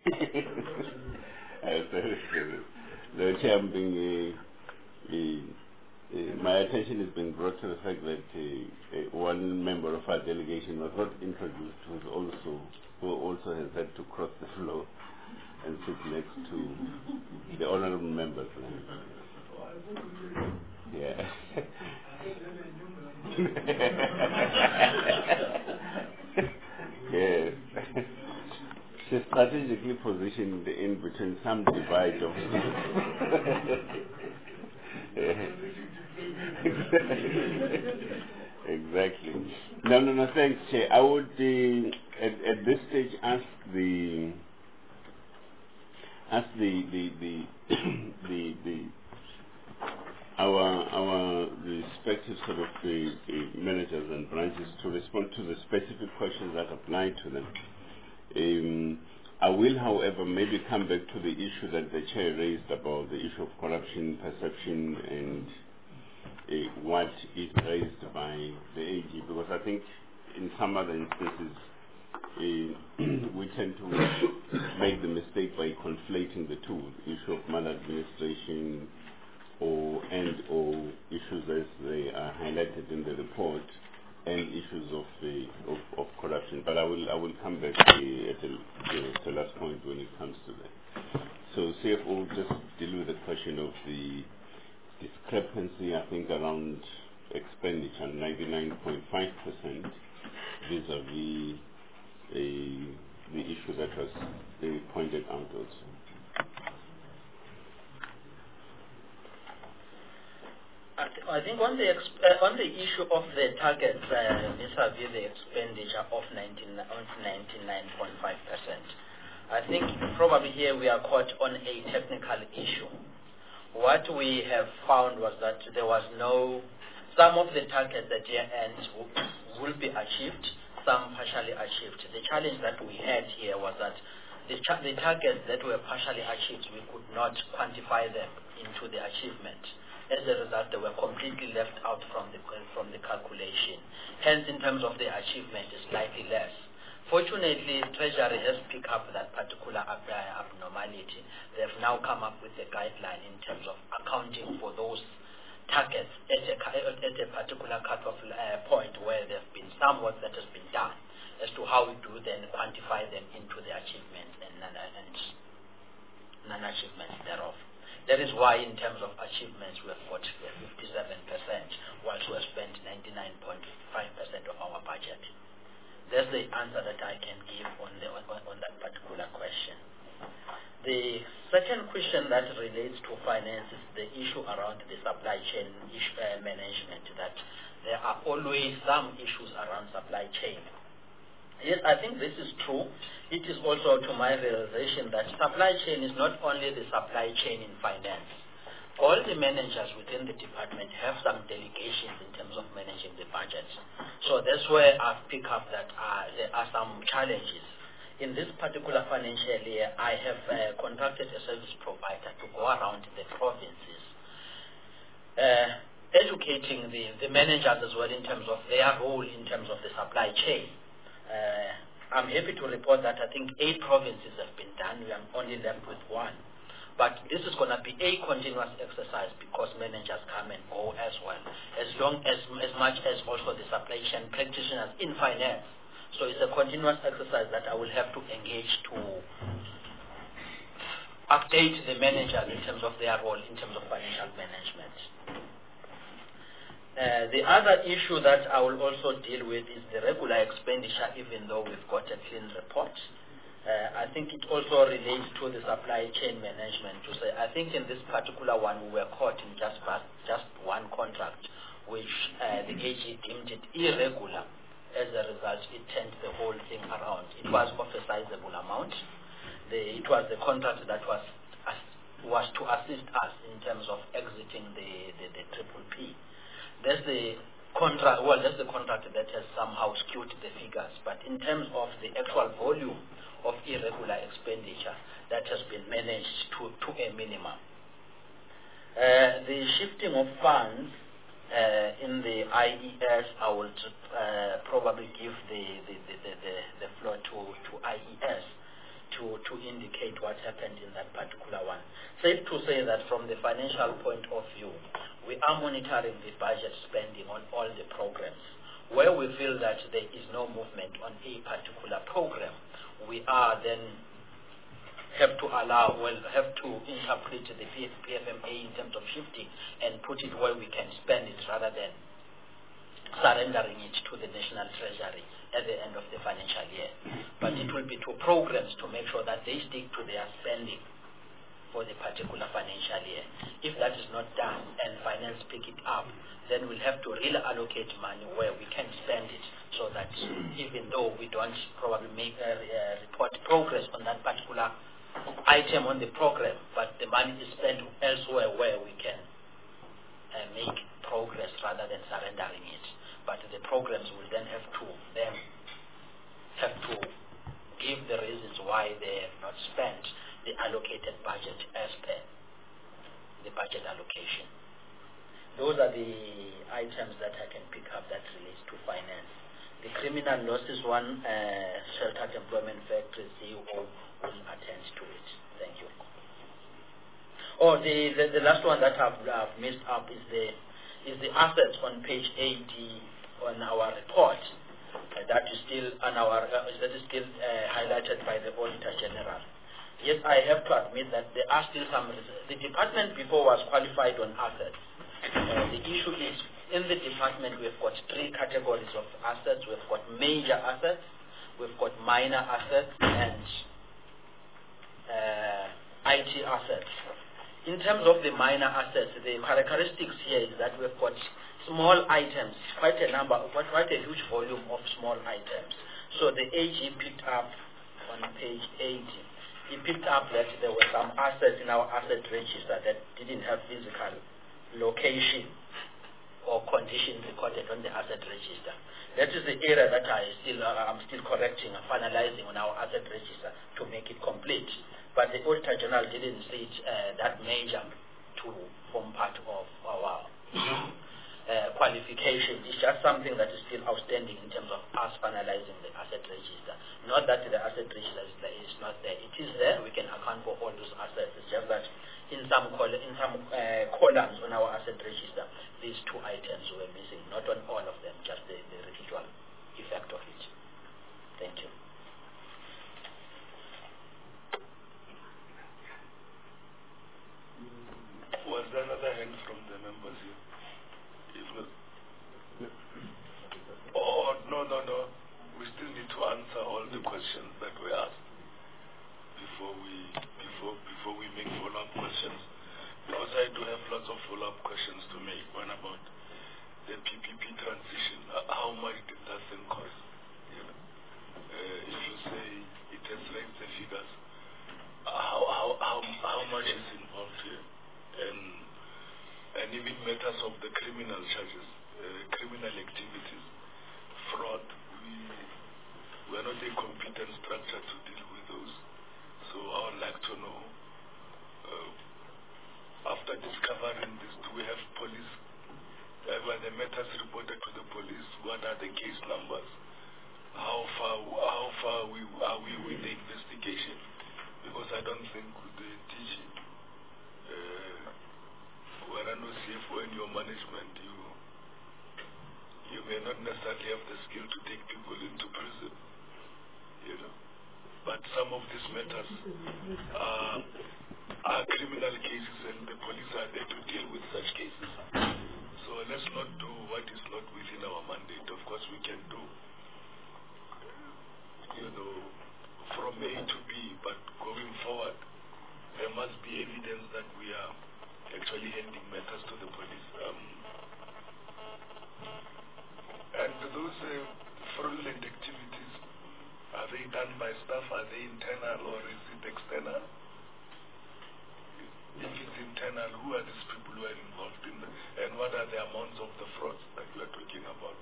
The chair being my attention has been brought to the fact that one member of our delegation was not introduced, who also has had to cross the floor and sit next to the honorable members. Yeah. Yes. She's strategically positioned in between some divide of exactly. No, thanks, Chair. I would at this stage ask the our respective sort of managers and branches to respond to the specific questions that apply to them. I will, however, maybe come back to the issue that the chair raised about the issue of corruption perception and what is raised by the AG, because I think in some other instances we tend to make the mistake by conflating the two, the issue of maladministration or issues as they are highlighted in the report, and issues of corruption. But I will come back at the last point when it comes to that. So CFO will just deal with the question of the discrepancy, I think, around expenditure, 99.5% vis-a-vis the issue that was pointed out also. I think on the issue of the targets vis-a-vis the expenditure of 99.5%, I think probably here we are caught on a technical issue. What we have found was that there was some of the targets at year end will be achieved, some partially achieved. The challenge that we had here was that the targets that were partially achieved, we could not quantify them into the achievement. As a result, they were completely left out from the calculation. Hence, in terms of the achievement, is slightly less. Fortunately, Treasury has picked up that particular abnormality. They have now come up with a guideline in terms of accounting for those targets at a particular cut-off point where there have been some work that has been done as to how we do then quantify them into the achievements and non-achievements thereof. That is why in terms of achievements we have got 57%, whilst we have spent 99.5% of our budget. That's the answer that I can give on that particular question. The second question that relates to finance is the issue around the supply chain management, that there are always some issues around supply chain. Yes, I think this is true. It is also to my realization that supply chain is not only the supply chain in finance. All the managers within the department have some delegations in terms of managing the budget. So that's where I've picked up that there are some challenges. In this particular financial year, I have contracted a service provider to go around the provinces, educating the managers as well in terms of their role in terms of the supply chain. I'm happy to report that I think 8 provinces have been done. We are only left with 1. But this is going to be a continuous exercise because managers come and go as well, as much as also the supply chain practitioners in finance. So it's a continuous exercise that I will have to engage to update the managers in terms of their role in terms of financial management. The other issue that I will also deal with is the regular expenditure, even though we've got a clean report. I think it also relates to the supply chain management. To say, I think in this particular one, we were caught in just one contract, which the AG deemed it irregular. As a result, it turned the whole thing around. It was of a sizable amount. It was the contract that was to assist us in terms of exiting the triple P. That's the contract. Well, that's the contract that has somehow skewed the figures. But in terms of the actual volume of irregular expenditure, that has been managed to a minimum. The shifting of funds in the IES, I will probably give the floor to IES to indicate what happened in that particular one. Safe to say that from the financial point of view, we are monitoring the budget spending on all the programs. Where we feel that there is no movement on a particular program, we are then have to interpret the PFMA in terms of shifting and put it where we can spend it rather than surrendering it to the National Treasury at the end of the financial year. But it will be to programs to make sure that they stick to their spending for the particular financial year. If that is not done and finance pick it up, then we'll have to really allocate money where we can spend it, so that even though we don't probably make report progress on that particular item on the program, but the money is spent elsewhere where we can make progress rather than surrendering it. But the programs will then have to give the reasons why they have not spent the allocated budget as per the budget allocation. Those are the items that I can pick up that relates to finance. The criminal losses one, sheltered employment factories, CEO will attend to it. Thank you. Oh, the last one that I've missed up is the assets on page 80 on our report. That is still highlighted by the Auditor General. Yes, I have to admit that there are still some. The department before was qualified on assets. The issue is in the department we've got three categories of assets. We've got major assets, we've got minor assets, and IT assets. In terms of the minor assets, the characteristics here is that we've got small items, quite a huge volume of small items. So the AG picked up on page 80. He picked up that there were some assets in our asset register that didn't have physical location or conditions recorded on the asset register. That is the area that I'm still correcting and finalizing on our asset register to make it complete. But the Auditor General didn't see it that major to form part of our qualification. It's just something that is still outstanding in terms of us finalizing the asset register. Not that the asset register is not there. It is there. We can account for all those assets. It's just that in some columns on our asset register, these two items were missing. Not on all of them, just the residual effect of it. Thank you. Was there another hand from the members here? If not, no. We still need to answer all the questions that were asked before we make follow-up questions. Because I do have lots of follow-up questions to make. One about the PPP transition. How much did that thing cost? If you say it has raised the figures, how much is involved here? And even matters of the criminal charges, criminal activities, fraud, we are not a competent structure to deal with those. So I would like to know, after discovering this, do we have police, when the matters reported to the police, what are the case numbers? How far are we with the investigation? Because I don't think with the DG, when I know CFO in your management, you may not necessarily have the skill to take people into prison, But some of these matters are criminal cases, and the police are there to deal with such cases. So let's not do what is not within our mandate. Of course, we can do, from A to B, but going forward, there must be evidence that we are actually handing matters to the police. And those fraudulent activities, are they done by staff? Are they internal or is it external? If it's internal, who are these people who are involved in them? And what are the amounts of the frauds that we are talking about?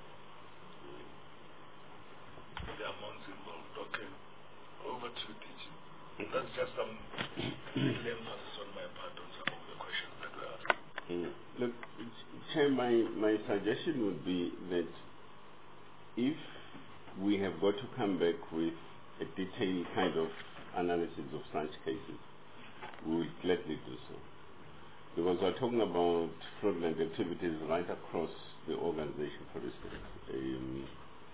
The amounts involved. Okay. Over to you, DG. That's just some emphasis on my part on some of the questions that were asked. Look, Chair, my suggestion would be that if we have got to come back with a detailed kind of analysis of such cases, we will gladly do so. Because we're talking about fraudulent activities right across the organization, for instance.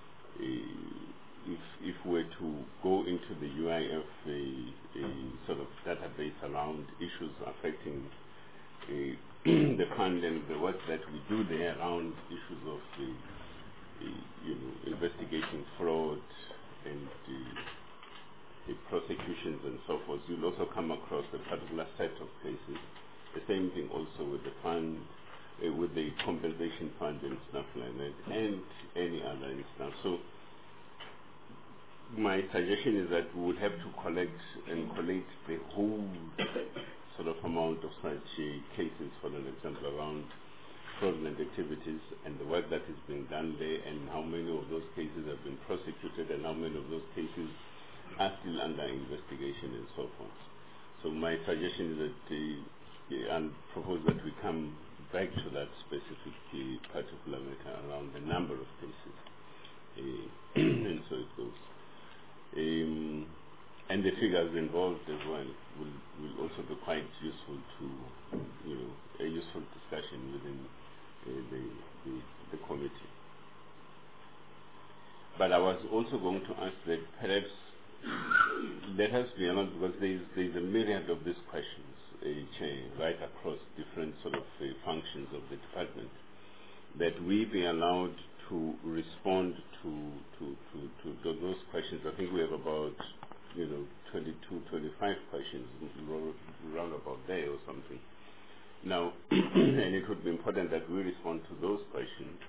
If we're to go into the UIF sort of database around issues affecting the fund and the work that we do there around issues of investigating fraud and the prosecutions and so forth, you'll also come across a particular set of cases. The same thing also with the fund, with the compensation fund and stuff like that, and any other stuff. So my suggestion is that we would have to collect the whole sort of amount of such cases, for an example, around fraudulent activities and the work that is being done there, and how many of those cases have been prosecuted and how many of those cases are still under investigation and so forth. So my suggestion is that I'll propose that we come back to that specific particular matter around the number of cases, and so it goes. And the figures involved as well will also be quite useful to, a useful discussion within the committee. But I was also going to ask that perhaps let us be honest, because there's a myriad of these questions, right across different sort of functions of the department, that we be allowed to respond to those questions. I think we have about 22, 25 questions round about there or something. Now, and it would be important that we respond to those questions,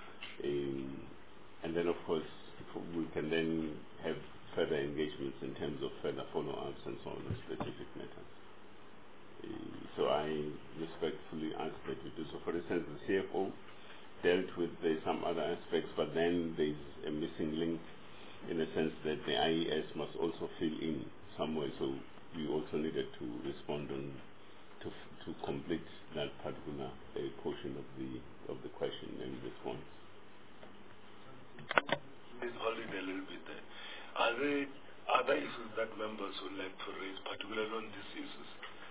and then of course we can then have further engagements in terms of further follow-ups and so on in specific matters. So I respectfully ask that we do so. For instance, the CFO dealt with some other aspects, but then there's a missing link in the sense that the IES must also fill in some way. So we also needed to respond on to complete that particular portion of the question and response. Please hold it a little bit there. Are there other issues that members would like to raise, particularly on these issues,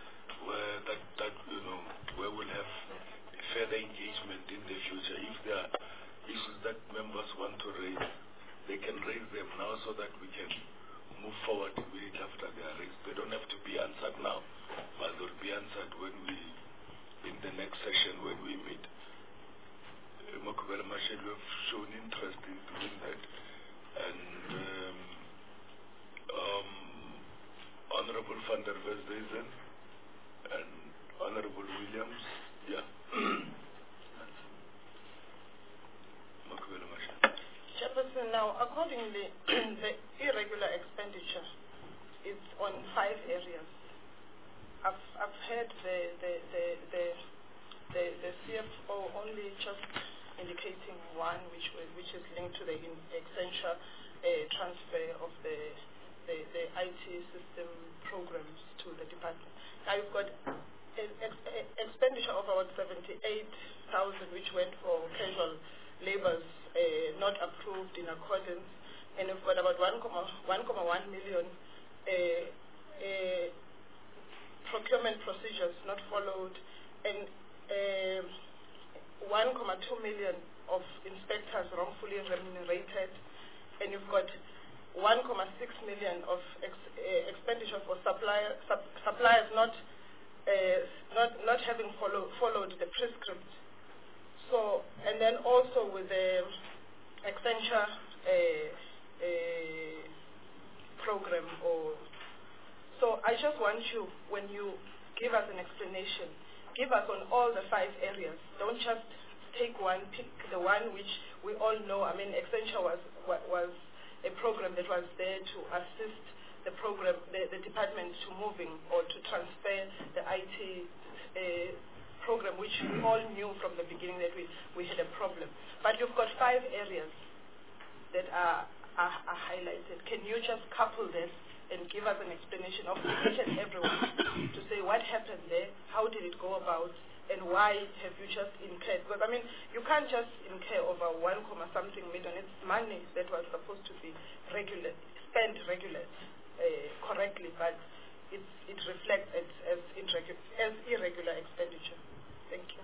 where we'll have further engagement in the future? If there are issues that members want to raise, they can raise them now so that we can move forward immediately after they are raised. They don't have to be answered now, but they'll be answered in the next session when we meet. Mokubela Mashel, you have shown interest in doing that. And Honorable van der Westhuizen and Honorable Williams, yeah. Mokubela Mashel. Chairperson, now accordingly, the irregular expenditure is on 5 areas. I've heard the CFO only just indicating one, which is linked to the Accenture transfer of the IT system programs to the department. Now you've got expenditure of about 78,000, which went for casual labours not approved in accordance, and you've got about 1.1 million procurement procedures not followed, and 1.2 million of inspectors wrongfully remunerated, and you've got 1.6 million of expenditure for suppliers not having followed the prescript. So, and then also with the Accenture program. So I just want you, when you give us an explanation, give us on all the 5 areas. Don't just take one, pick the one which we all know. I mean, Accenture was a program that was there to assist the program, the department to moving or to transfer the IT program, which we all knew from the beginning that we had a problem. But you've got 5 areas that are highlighted. Can you just couple this and give us an explanation of each and every one to say what happened there, how did it go about, and why have you just incurred? Because, I mean, you can't just incur over 1 something million. It's money that was supposed to be spent regularly. correctly, but it reflects it as irregular expenditure. Thank you.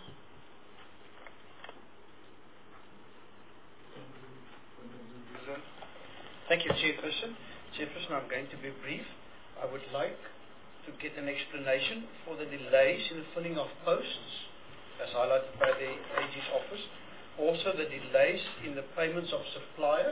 Thank you, Chairperson. Chairperson, I'm going to be brief. I would like to get an explanation for the delays in the filling of posts, as highlighted by the AG's office. Also, the delays in the payments of suppliers.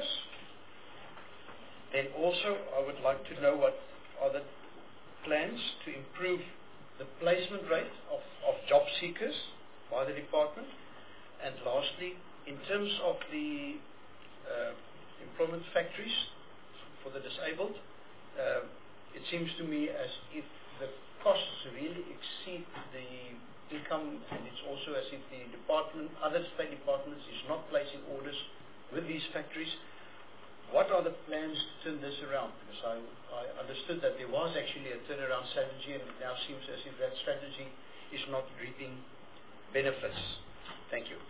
Then also, I would like to know what are the plans to improve the placement rate of job seekers by the department. And lastly, in terms of the employment factories for the disabled, it seems to me as if the costs really exceed the income, and it's also as if the department, other state departments, is not placing orders with these factories. What are the plans to turn this around? Because I understood that there was actually a turnaround strategy, and it now seems as if that strategy is not reaping benefits. Thank you.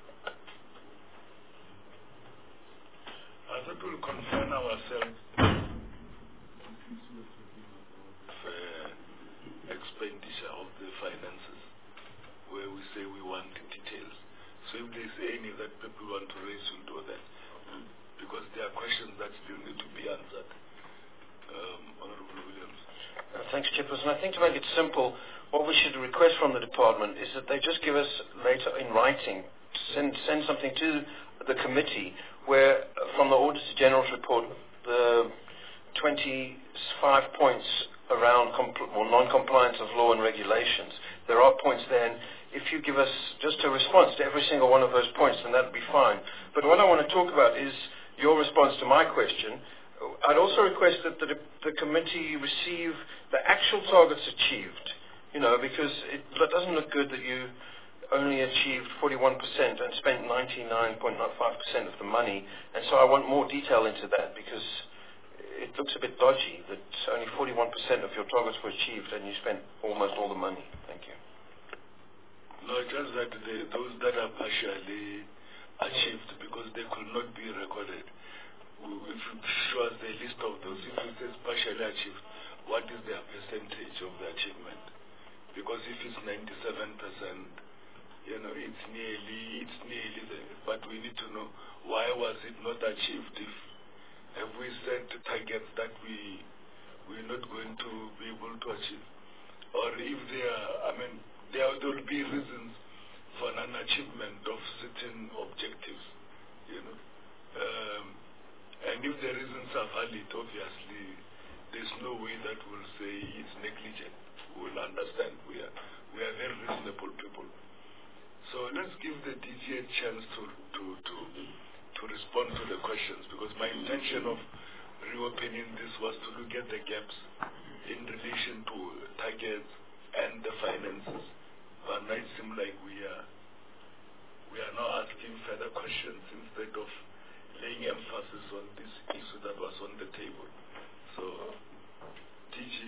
I thought we'll confine ourselves expenditure of the finances, where we say we want details. So if there's any that people want to raise, we'll do that. Because there are questions that still need to be answered. Honorable Williams. Thanks, Chairperson. I think to make it simple, what we should request from the department is that they just give us later in writing, send something to the committee where, from the Auditor General's report, the 25 points around non-compliance of law and regulations. There are points there, and if you give us just a response to every single one of those points, then that would be fine. But what I want to talk about is your response to my question. I'd also request that the committee receive the actual targets achieved, because it doesn't look good that you only achieved 41% and spent 99.95% of the money. And so I want more detail into that, because it looks a bit dodgy that only 41% of your targets were achieved and you spent almost all the money. Thank you. No, just that those that are partially achieved, because they could not be recorded. If you show us the list of those, if it says partially achieved, what is their percentage of the achievement? Because if it's 97%, it's nearly there. But we need to know, why was it not achieved? Have we set targets that we're not going to be able to achieve? Or if there will be reasons for non-achievement of certain objectives, and if the reasons are valid, obviously, there's no way that we'll say it's negligent. We'll understand. We are very reasonable people. So let's give the DG a chance to respond to the questions, because my intention of reopening this was to look at the gaps in relation to targets and the finances. But now it seems like we are now asking further questions instead of laying emphasis on this issue that was on the table. So, DG.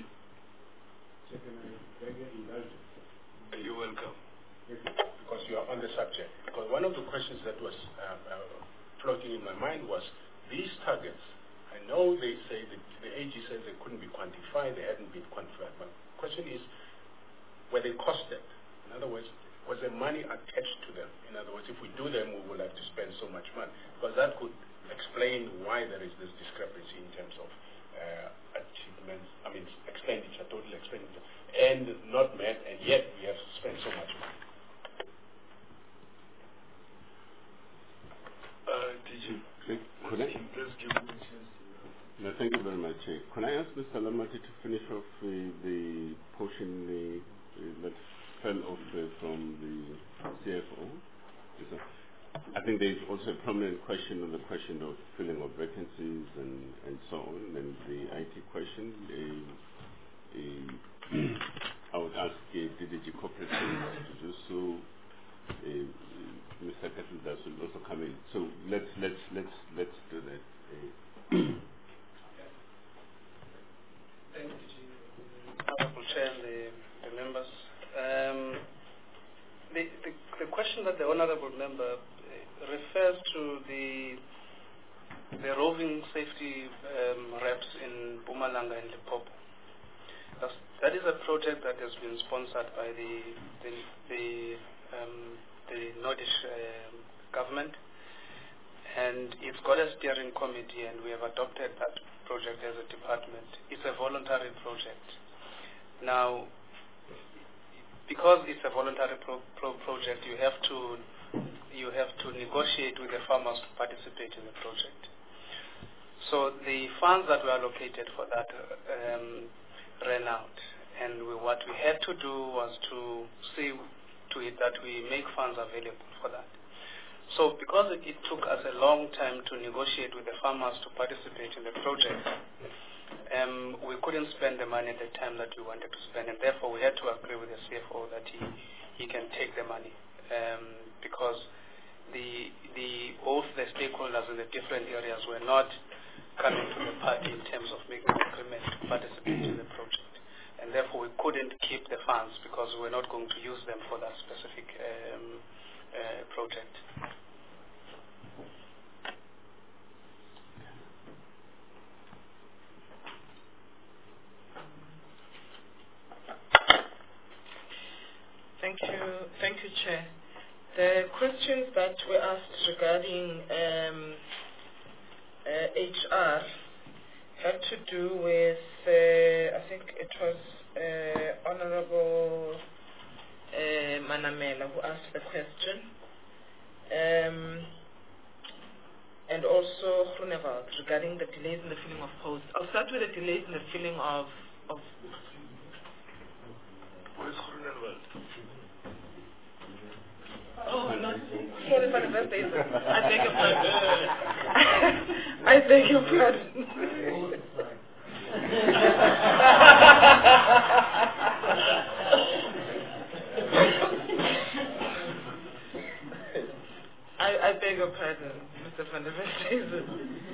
You're welcome. Because you are on the subject. Because one of the questions that was floating in my mind was these targets. I know they say that the AG says they couldn't be quantified, they hadn't been quantified. But the question is, were they costed? In other words, was there money attached to them? In other words, if we do them, we will have to spend so much money. Because that could explain why there is this discrepancy in terms of achievements, expenditure, total expenditure, and not met, and yet we have spent so much money. Could I? No, thank you very much. Can I ask Mr. Lamati to finish off the portion that fell off from the CFO? I think there's also a prominent question on the question of filling of vacancies and so on, and the IT question. I would ask DDG Corporate to do so. Mr. Katildas will also come in. So let's do that. Thank you, Honorable Chair and the members. The question that the Honorable Member refers to the the roving safety reps in Mpumalanga and Limpopo. That is a project that has been sponsored by the Nordish government, and it's got a steering committee, and we have adopted that project as a department. It's a voluntary project. Now, because it's a voluntary project, you have to negotiate with the farmers to participate in the project. So the funds that were allocated for that ran out, and what we had to do was to see to it that we make funds available for that. So because it took us a long time to negotiate with the farmers to participate in the project, we couldn't spend the money at the time that we wanted to spend, and therefore we had to agree with the CFO that he can take the money, because both the stakeholders in the different areas were not coming to the party in terms of making an agreement to participate in the project. And therefore we couldn't keep the funds because we're not going to use them for that specific project. Thank you, Chair. The questions that were asked regarding HR had to do with, I think it was Honorable Manamela who asked the question, and also Groenewald regarding the delays in the filling of posts. I'll start with the delays in the filling of Where's Groenewald? Oh, no. Sorry for the birthday. I beg your pardon. I beg your pardon. I beg your pardon, Mr. van der Westhuizen.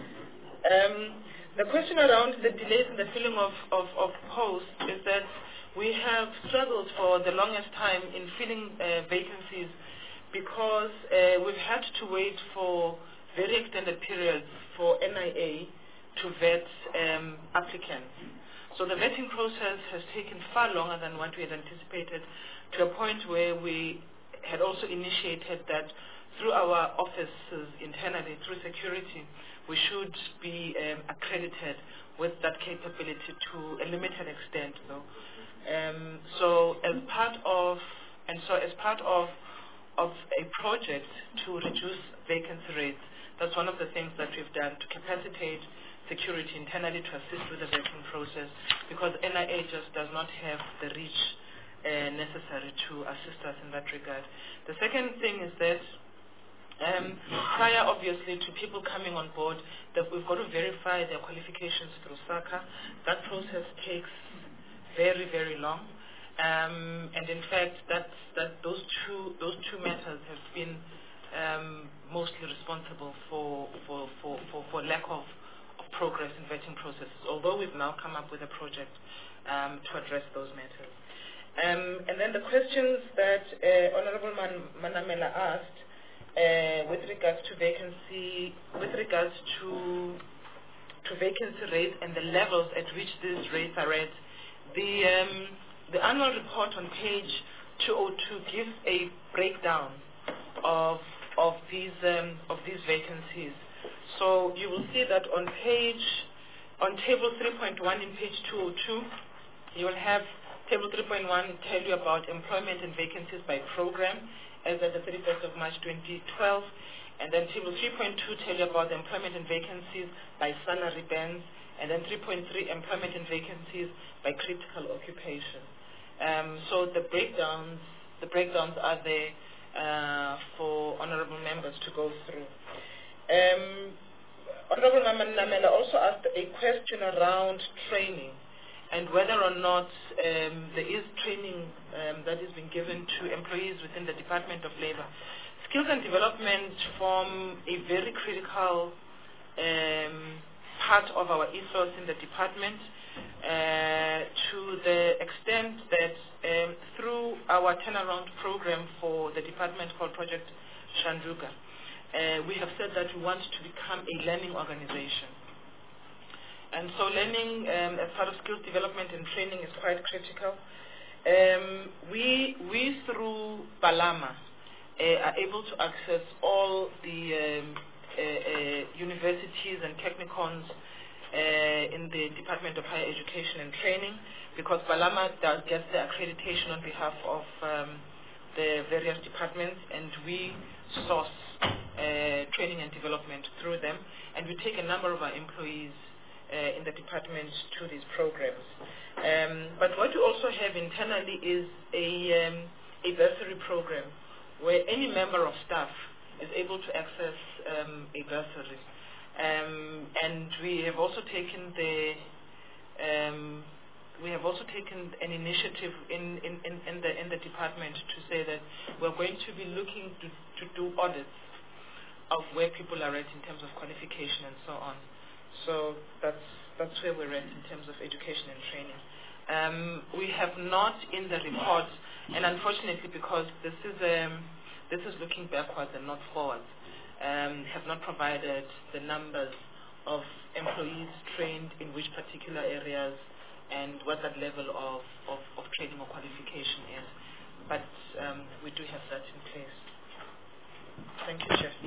The question around the delays in the filling of posts is that we have struggled for the longest time in filling vacancies because we've had to wait for very extended periods for NIA to vet applicants. So the vetting process has taken far longer than what we had anticipated, to a point where we had also initiated that through our offices internally, through security, we should be accredited with that capability to a limited extent, though. So as part of a project to reduce vacancy rates, that's one of the things that we've done to capacitate security internally to assist with the vetting process, because NIA just does not have the reach necessary to assist us in that regard. The second thing is that prior, obviously, to people coming on board, that we've got to verify their qualifications through SACA. That process takes very, very long. And in fact, those two matters have been mostly responsible for lack of progress in vetting processes, although we've now come up with a project to address those matters. And then the questions that Honorable Manamela asked with regards to vacancy rates and the levels at which these rates are at, the annual report on page 202 gives a breakdown of these vacancies. So you will see that on table 3.1 in page 202, you will have table 3.1 tell you about employment and vacancies by program as at the 31st of March 2012, and then table 3.2 tell you about the employment and vacancies by salary bands, and then 3.3 employment and vacancies by critical occupation. So the breakdowns are there for honourable members to go through. Honourable Namela also asked a question around training and whether or not there is training that is being given to employees within the Department of Labour. Skills and development form a very critical part of our ethos in the department, to the extent that through our turnaround program for the department called Project Shanduka, we have said that we want to become a learning organization. And so learning as part of skills development and training is quite critical. We through Balama, are able to access all the universities and technicons in the Department of Higher Education and Training, because Balama gets the accreditation on behalf of the various departments, and we source training and development through them, and we take a number of our employees in the department to these programs. But what we also have internally is a bursary program where any member of staff is able to access a bursary. And we have also taken an initiative in the department to say that we're going to be looking to do audits of where people are at in terms of qualification and so on. So that's where we're at in terms of education and training. We have not in the report, and unfortunately because this is looking backwards and not forwards, have not provided the numbers of employees trained in which particular areas and what that level of training or qualification is. But we do have that in place. Thank you, Chair.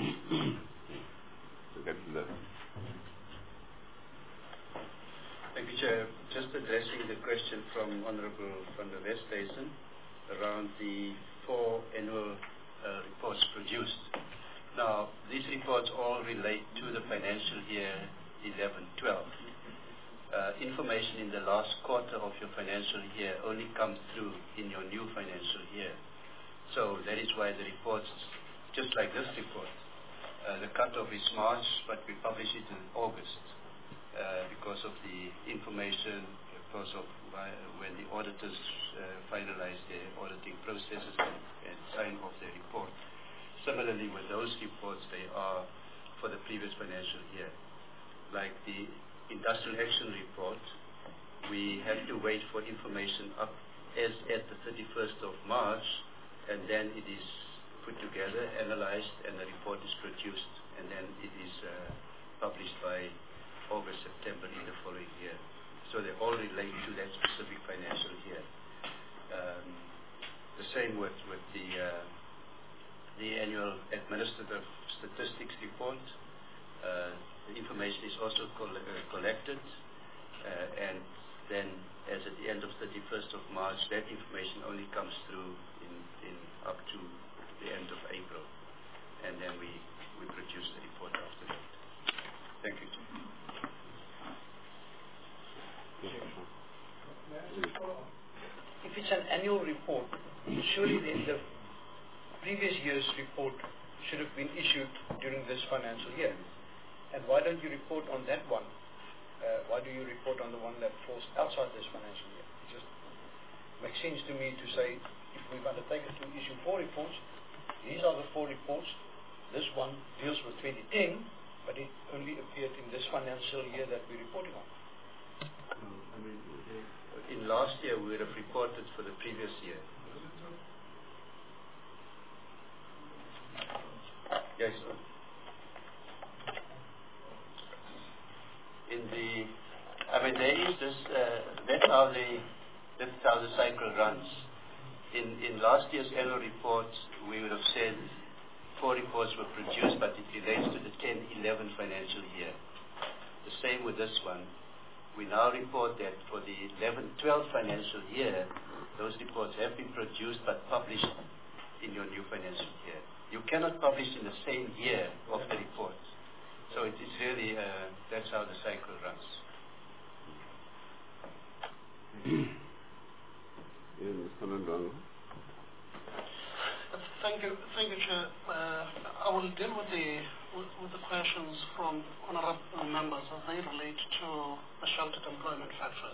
Thank you, Chair. Just addressing the question from Honourable van der Westhuizen around the 4 annual reports produced. Now, these reports all relate to the financial year 11-12. Information in the last quarter of your financial year only comes through in your new financial year. So that is why the reports, just like this report, the cutoff is March, but we publish it in August because of the information, because of when the auditors finalize their auditing processes and sign off their report. Similarly, with those reports, they are for the previous financial year. Like the industrial action report, we have to wait for information up as at the 31st of March, and then it is put together, analyzed, and the report is produced, and then it is published by August, September in the following year. So they all relate to that specific financial year. The same with the annual administrative statistics report. The information is also collected, and then as at the end of 31st of March, that information only comes through in up to the end of April, and then we produce the report after that. Thank you. If it's an annual report, surely the previous year's report should have been issued during this financial year. And why don't you report on that one? Why do you report on the one that falls outside this financial year? It just makes sense to me to say, if we've undertaken to issue 4 reports, these are the 4 reports. This one deals with 2010, but it only appeared in this financial year that we're reporting on. In last year, we would have reported for the previous year. Yes, sir. There is this, that's how the cycle runs. In last year's annual report, we would have said 4 reports were produced, but it relates to the 10-11 financial year. The same with this one. We now report that for the 11-12 financial year, those reports have been produced but published in your new financial year. You cannot publish in the same year of the report. So it is really, that's how the cycle runs. Thank you, Chair. I will deal with the questions from honourable members as they relate to the sheltered employment factors.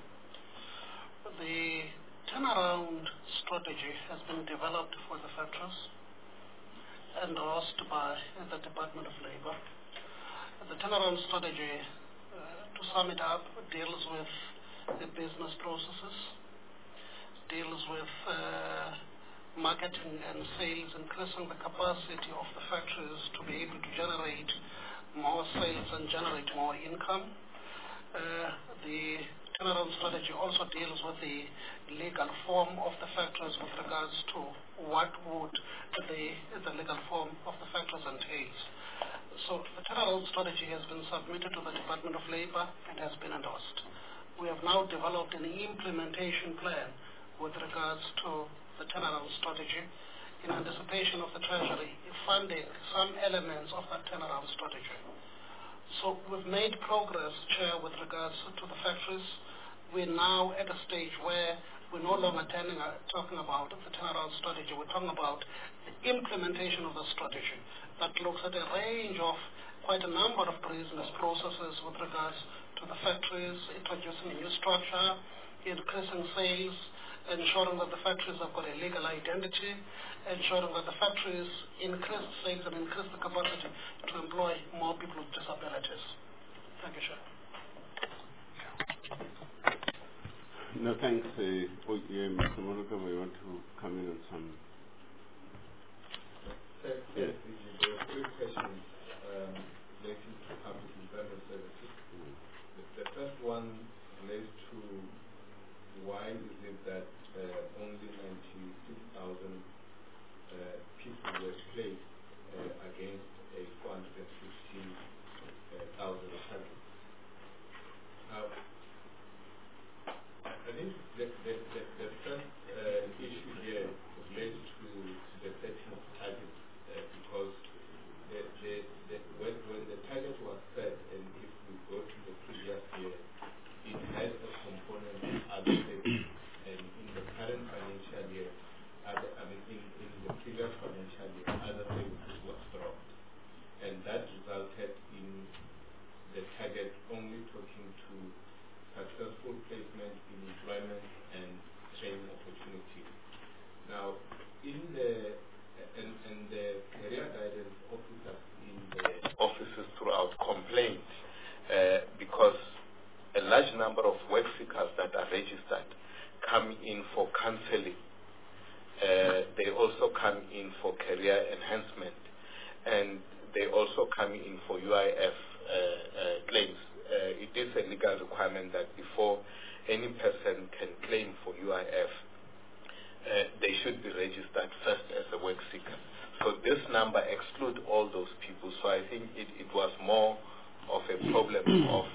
The turnaround strategy has been developed for the factors endorsed by the Department of Labour. The turnaround strategy, to sum it up, deals with the business processes, deals with marketing and sales, increasing the capacity of the factories to be able to generate more sales and generate more income. The turnaround strategy also deals with the legal form of the factories with regards to what would the legal form of the factories entails. So the turnaround strategy has been submitted to the Department of Labour and has been endorsed. We have now developed an implementation plan with regards to the turnaround strategy in anticipation of the Treasury funding some elements of that turnaround strategy. So we've made progress, Chair, with regards to the factories. We're now at a stage where we're no longer talking about the turnaround strategy. We're talking about the implementation of the strategy that looks at a range of quite a number of business processes with regards to the factories, introducing a new structure, increasing sales, ensuring that the factories have got a legal identity, ensuring that the factories increase sales and increase the capacity to employ more people with disabilities. Thank you, Chair. No, thanks. Mr. Monica, we want to come in on some. Yes, there were three questions relating to public employment services. The first one relates to why is it that only 96,000 people were placed against a 450,000 target. Now, I think the first issue here relates to the setting of targets because when the target was set, and if we go to the previous year, it had a component of other savings, and in the current financial year, in the previous financial year, other savings was dropped, and that resulted in the target only talking to successful placement in employment and training opportunities. Now, in the career guidance officers in the offices throughout complained because a large number of work seekers that are registered come in for counseling. They also come in for career enhancement, and they also come in for UIF claims. It is a legal requirement that before any person can claim for UIF, they should be registered first as a work seeker. So this number excludes all those people. So I think it was more of a problem of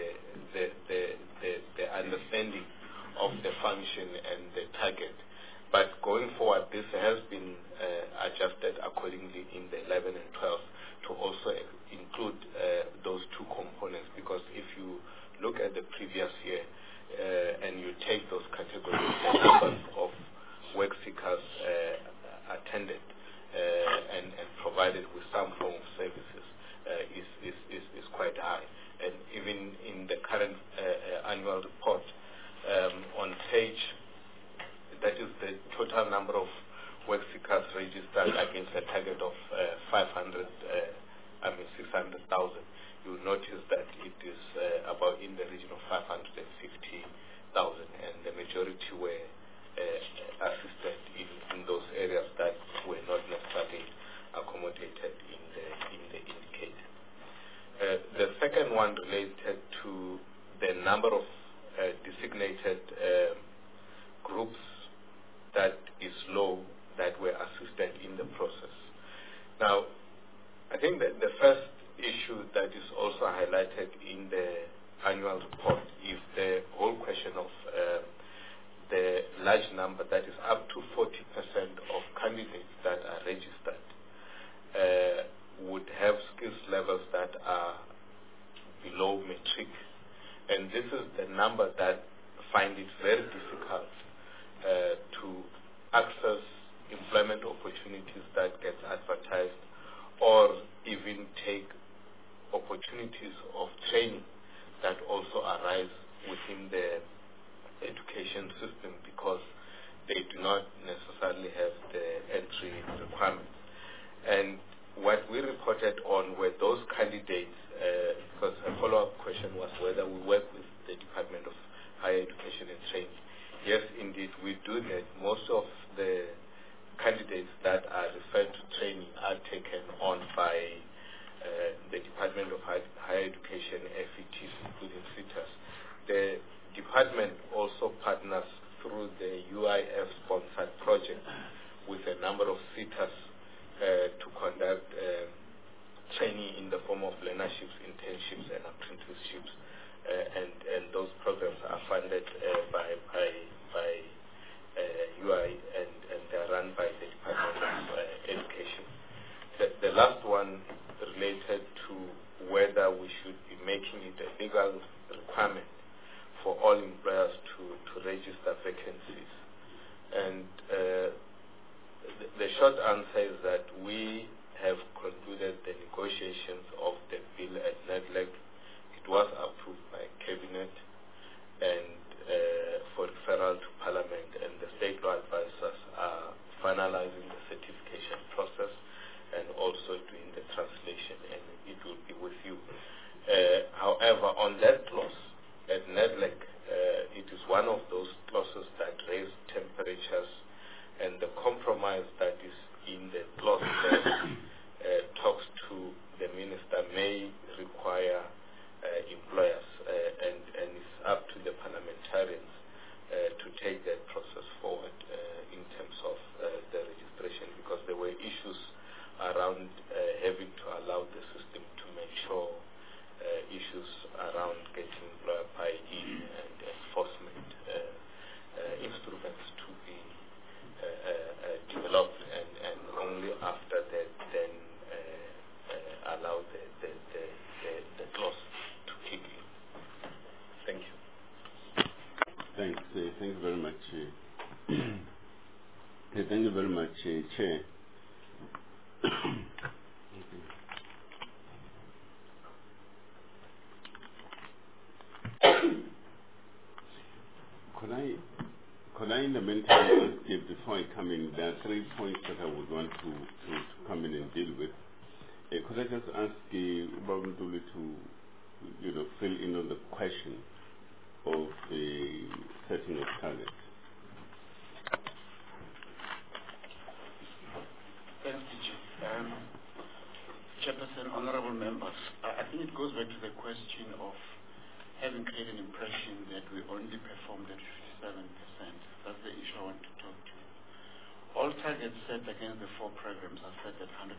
the understanding of the function and the target. But going forward, this has been adjusted accordingly in the 11 and 12 to also include those two components, because if you look at the previous year and you take those categories, the numbers of work seekers attended and provided with some form of services is quite high. And even in the current annual report, on page, that is the total number of work seekers registered against a target of 600,000. You'll notice that it is about in the region of 550,000, and the majority were assisted in those areas that were not necessarily accommodated in the indicator. The second one related to the number of designated groups that is low that were assisted in the process. Now, I think that the first issue that is also highlighted in the annual report is the whole question of the large number, that is up to 40% of candidates that are registered would have skills levels that are below matric. And this is the number that find it very difficult to access employment opportunities that get advertised, or even take opportunities of training that also arise within the education system, because they do not necessarily have the entry requirements. And what we reported on were those candidates, because a follow-up question was whether we work with the Department of Higher Education and Training. Yes, indeed, we do that. Most of the IF-sponsored project with a number of sitters to conduct training in the form of learnerships, internships, and apprenticeships. And those programs are funded by UI and they are run by the Department of Education. The last one related to whether we should be making it a legal requirement for all employers to register vacancies. And the short answer is that we have concluded the negotiations of the bill at NEDLEC. It was approved by Cabinet and for referral to Parliament, and the state law advisors are finalizing the certification process and also doing the translation, and it will be with you. However, on that clause at NEDLEC, it is one of those clauses that raise temperatures, and the compromise that is in the clause talks to the minister may require employers, and it's up to the parliamentarians to take that process forward in terms of the registration, because there were issues around having to allow the system to make sure issues around getting employer buy-in and enforcement instruments to be developed, and only after that then allow the clause to kick in. Thank you. Thanks. Thank you very much. Thank you very much, Chair. Could I in the meantime ask you, before I come in, there are 3 points that I would want to come in and deal with. Could I just ask Babanduli to fill in on the question of the setting of targets? Thanks, DJ. Chairperson, honorable members, I think it goes back to the question of having created an impression that we only performed at 57%. That's the issue I want to talk to. All targets set against the 4 programs are set at 100%.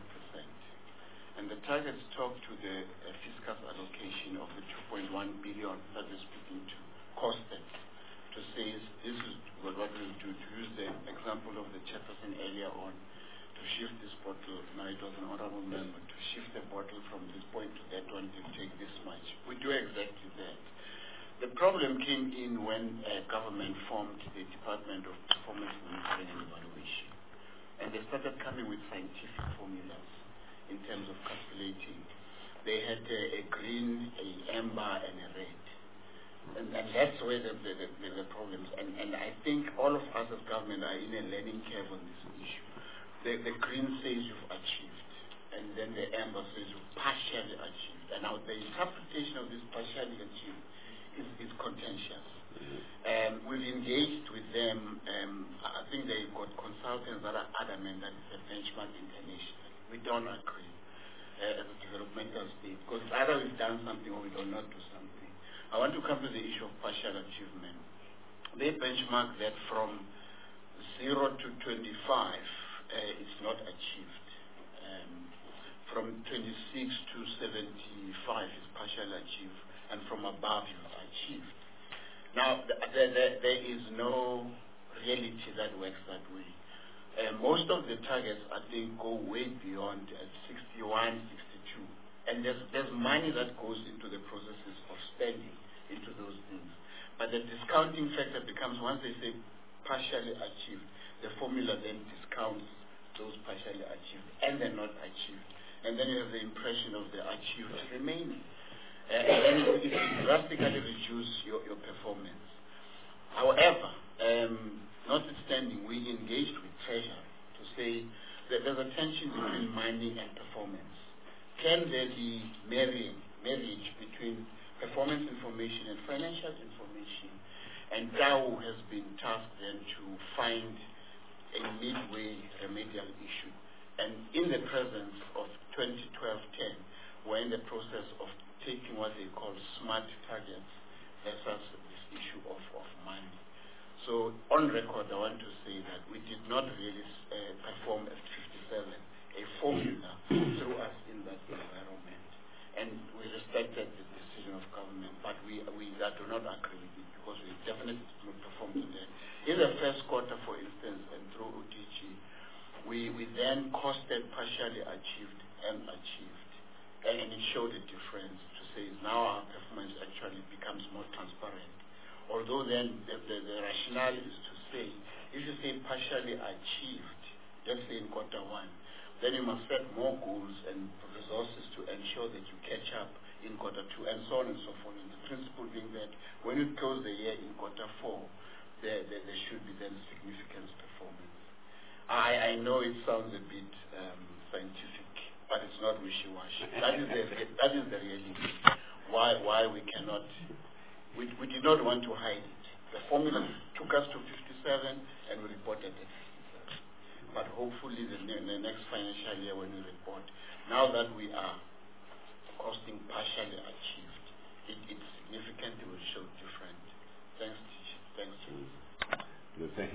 And the targets talk to the fiscal allocation of the 2.1 billion that we're speaking to, costed, to say this is what we'll do, to use the example of the chairperson earlier on, to shift this bottle. Now it was an honorable member, to shift the bottle from this point to that one to take this much. We do exactly that. The problem came in when government formed the Department of Performance Monitoring and Evaluation. And they started coming with scientific formulas in terms of calculating. They had a green, a amber, and a red. And that's where the problems. And I think all of us as government are in a learning curve on this issue. The green says you've achieved, and then the amber says you've partially achieved. And now the interpretation of this partially achieved is contentious. We've engaged with them. I think they've got consultants that are adamant that it's a benchmark international. We don't agree as a developmental state, because either we've done something or we do not do something. I want to come to the issue of partial achievement. They benchmark that from 0 to 25, it's not achieved. From 26 to 75 is partially achieved, and from above you've achieved. Now, there is no reality that works that way. Most of the targets, I think, go way beyond 61, 62. And there's money that goes into the processes of spending into those things. But the discounting factor becomes, once they say partially achieved, the formula then discounts those partially achieved, and they're not achieved. And then you have the impression of the achieved remaining. And it drastically reduce your performance. However, notwithstanding, we engaged with Treasury to say that there's a tension between money and performance. Can there be marriage between performance information and financial information? And TAU has been tasked then to find a midway remedial issue. And in the presence of 2012-10, we're in the process of taking what they call smart targets versus this issue of money. So on record, I want to say that we did not really perform at 57 a formula through us in that environment. And we respected the decision of government, but we do not agree with it because we definitely did not perform to that. In the first quarter, for instance, and through OTG, we then costed partially achieved and achieved. And it showed a difference to say now our performance actually becomes more transparent. Although then the rationale is to say, if you say partially achieved, let's say in quarter one, then you must set more goals and resources to ensure that you catch up in quarter two, and so on and so forth. And the principle being that when you close the year in quarter four, there should be then significant performance. I know it sounds a bit scientific, but it's not wishy-washy. That is the reality. Why we cannot. We did not want to hide it. The formula took us to 57 and we reported it. But hopefully the next financial year when we report, now that we are costing partially achieved, it significantly will show different. Thanks, teacher. Thanks, Julie. No, thanks.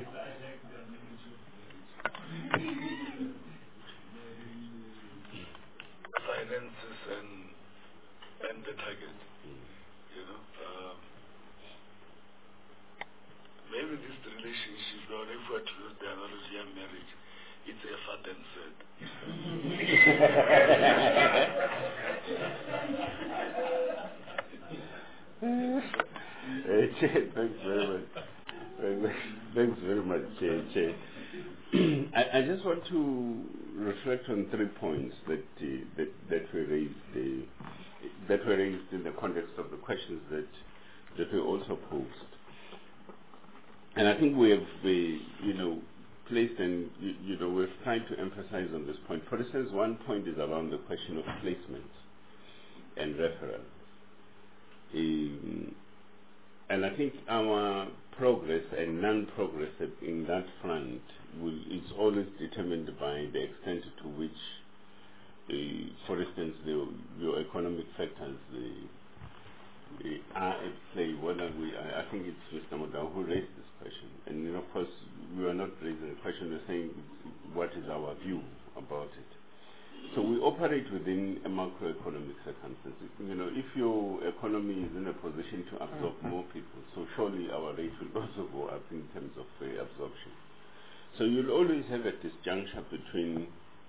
Finances and the target. You know, maybe this relationship, or if we were to use the analogy of marriage, it's a fat and Che, thanks very much. Thanks very much, Che. I just want to reflect on 3 points that were raised. That were raised in the context of the questions that were also posed. And I think we have, placed and, we've tried to emphasize on this point. For instance, one point is around the question of placement and referral. And I think our progress and non-progress in that front is always determined by the extent to which for instance, your economic factors are at play. I think it's Mr. Modau who raised this question. And, of course, we are not raising the question, we're saying what is our view about it. So we operate within a macroeconomic circumstance. If your economy is in a position to absorb more people, so surely our rate will also go up in terms of absorption. So you'll always have a disjuncture between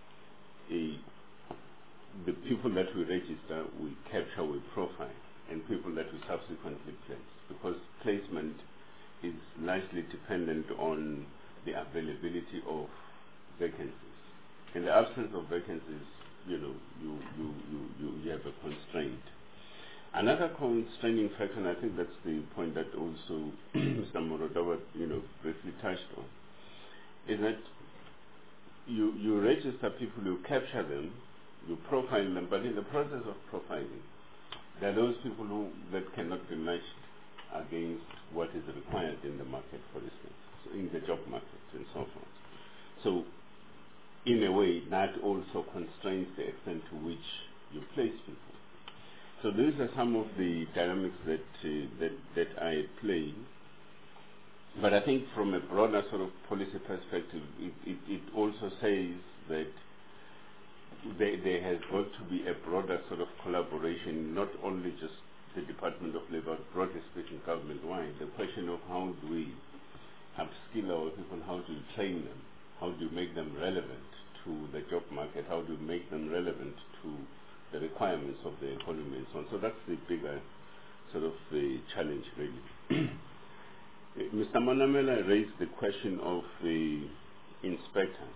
the people that we register, we capture, we profile, and people that we subsequently place, because placement is largely dependent on the availability of vacancies. In the absence of vacancies, you have a constraint. Another constraining factor, and I think that's the point that also Mr. Morodawa, briefly touched on, is that you register people, you capture them, you profile them, but in the process of profiling, there are those people that cannot be matched against what is required in the market, for instance, so in the job market and so forth. So, in a way, that also constrains the extent to which you place people. So these are some of the dynamics that are at play. But I think from a broader sort of policy perspective, it also says that there has got to be a broader sort of collaboration, not only just the Department of Labour, broadly speaking, government-wide. The question of how do we upskill our people, how do you train them, how do you make them relevant to the job market, how do you make them relevant to the requirements of the economy and so on. So that's the bigger sort of challenge, really. Mr. Manamela raised the question of the inspectors.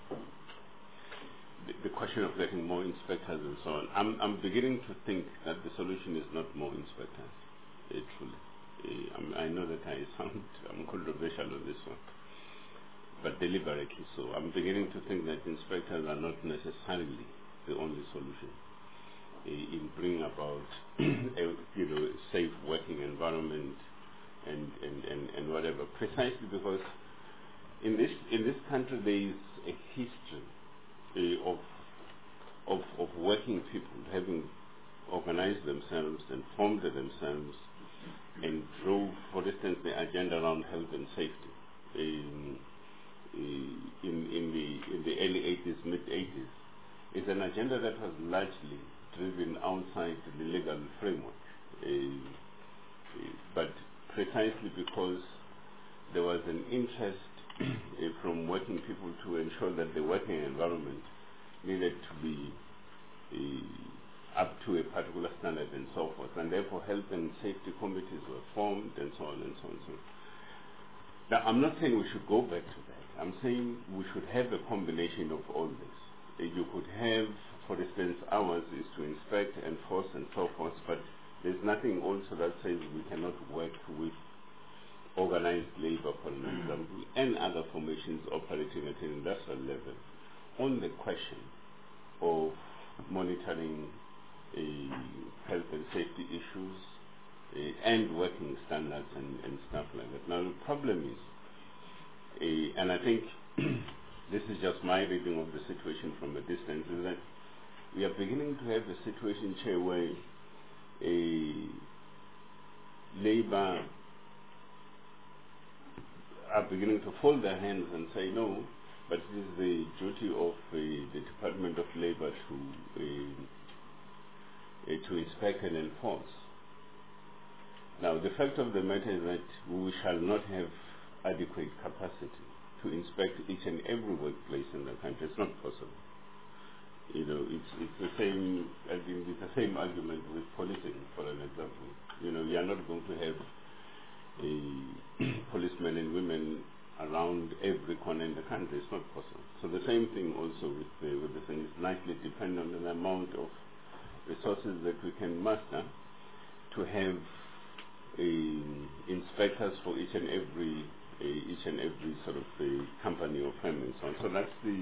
The question of getting more inspectors and so on. I'm beginning to think that the solution is not more inspectors, truly. I know that I'm controversial on this one, but deliberately so. I'm beginning to think that inspectors are not necessarily the only solution in bringing about a safe working environment and whatever. Precisely because in this country there is a history of working people having organized themselves and formed themselves and drove, for instance, the agenda around health and safety in the early 80s, mid 80s. It's an agenda that was largely driven outside the legal framework, but precisely because there was an interest from working people to ensure that the working environment needed to be up to a particular standard and so forth, and therefore health and safety committees were formed and so on and so on and so on. Now, I'm not saying we should go back to that. I'm saying we should have a combination of all this. You could have, for instance, ours is to inspect, enforce, and so forth, but there's nothing also that says we cannot work with organized labor, for example, and other formations operating at an industrial level on the question of monitoring health and safety issues and working standards and stuff like that. Now, the problem is, and I think this is just my reading of the situation from a distance, is that we are beginning to have a situation, Chair, where labor are beginning to fold their hands and say no, but it is the duty of the Department of Labor to inspect and enforce. Now, the fact of the matter is that we shall not have adequate capacity to inspect each and every workplace in the country. It's not possible. You know, it's the same. I think it's the same argument with policing, for an example. You know, you are not going to have policemen and women around every corner in the country. It's not possible. So the same thing also with the thing is likely dependent on the amount of resources that we can muster to have inspectors for each and every sort of company or firm and so on. So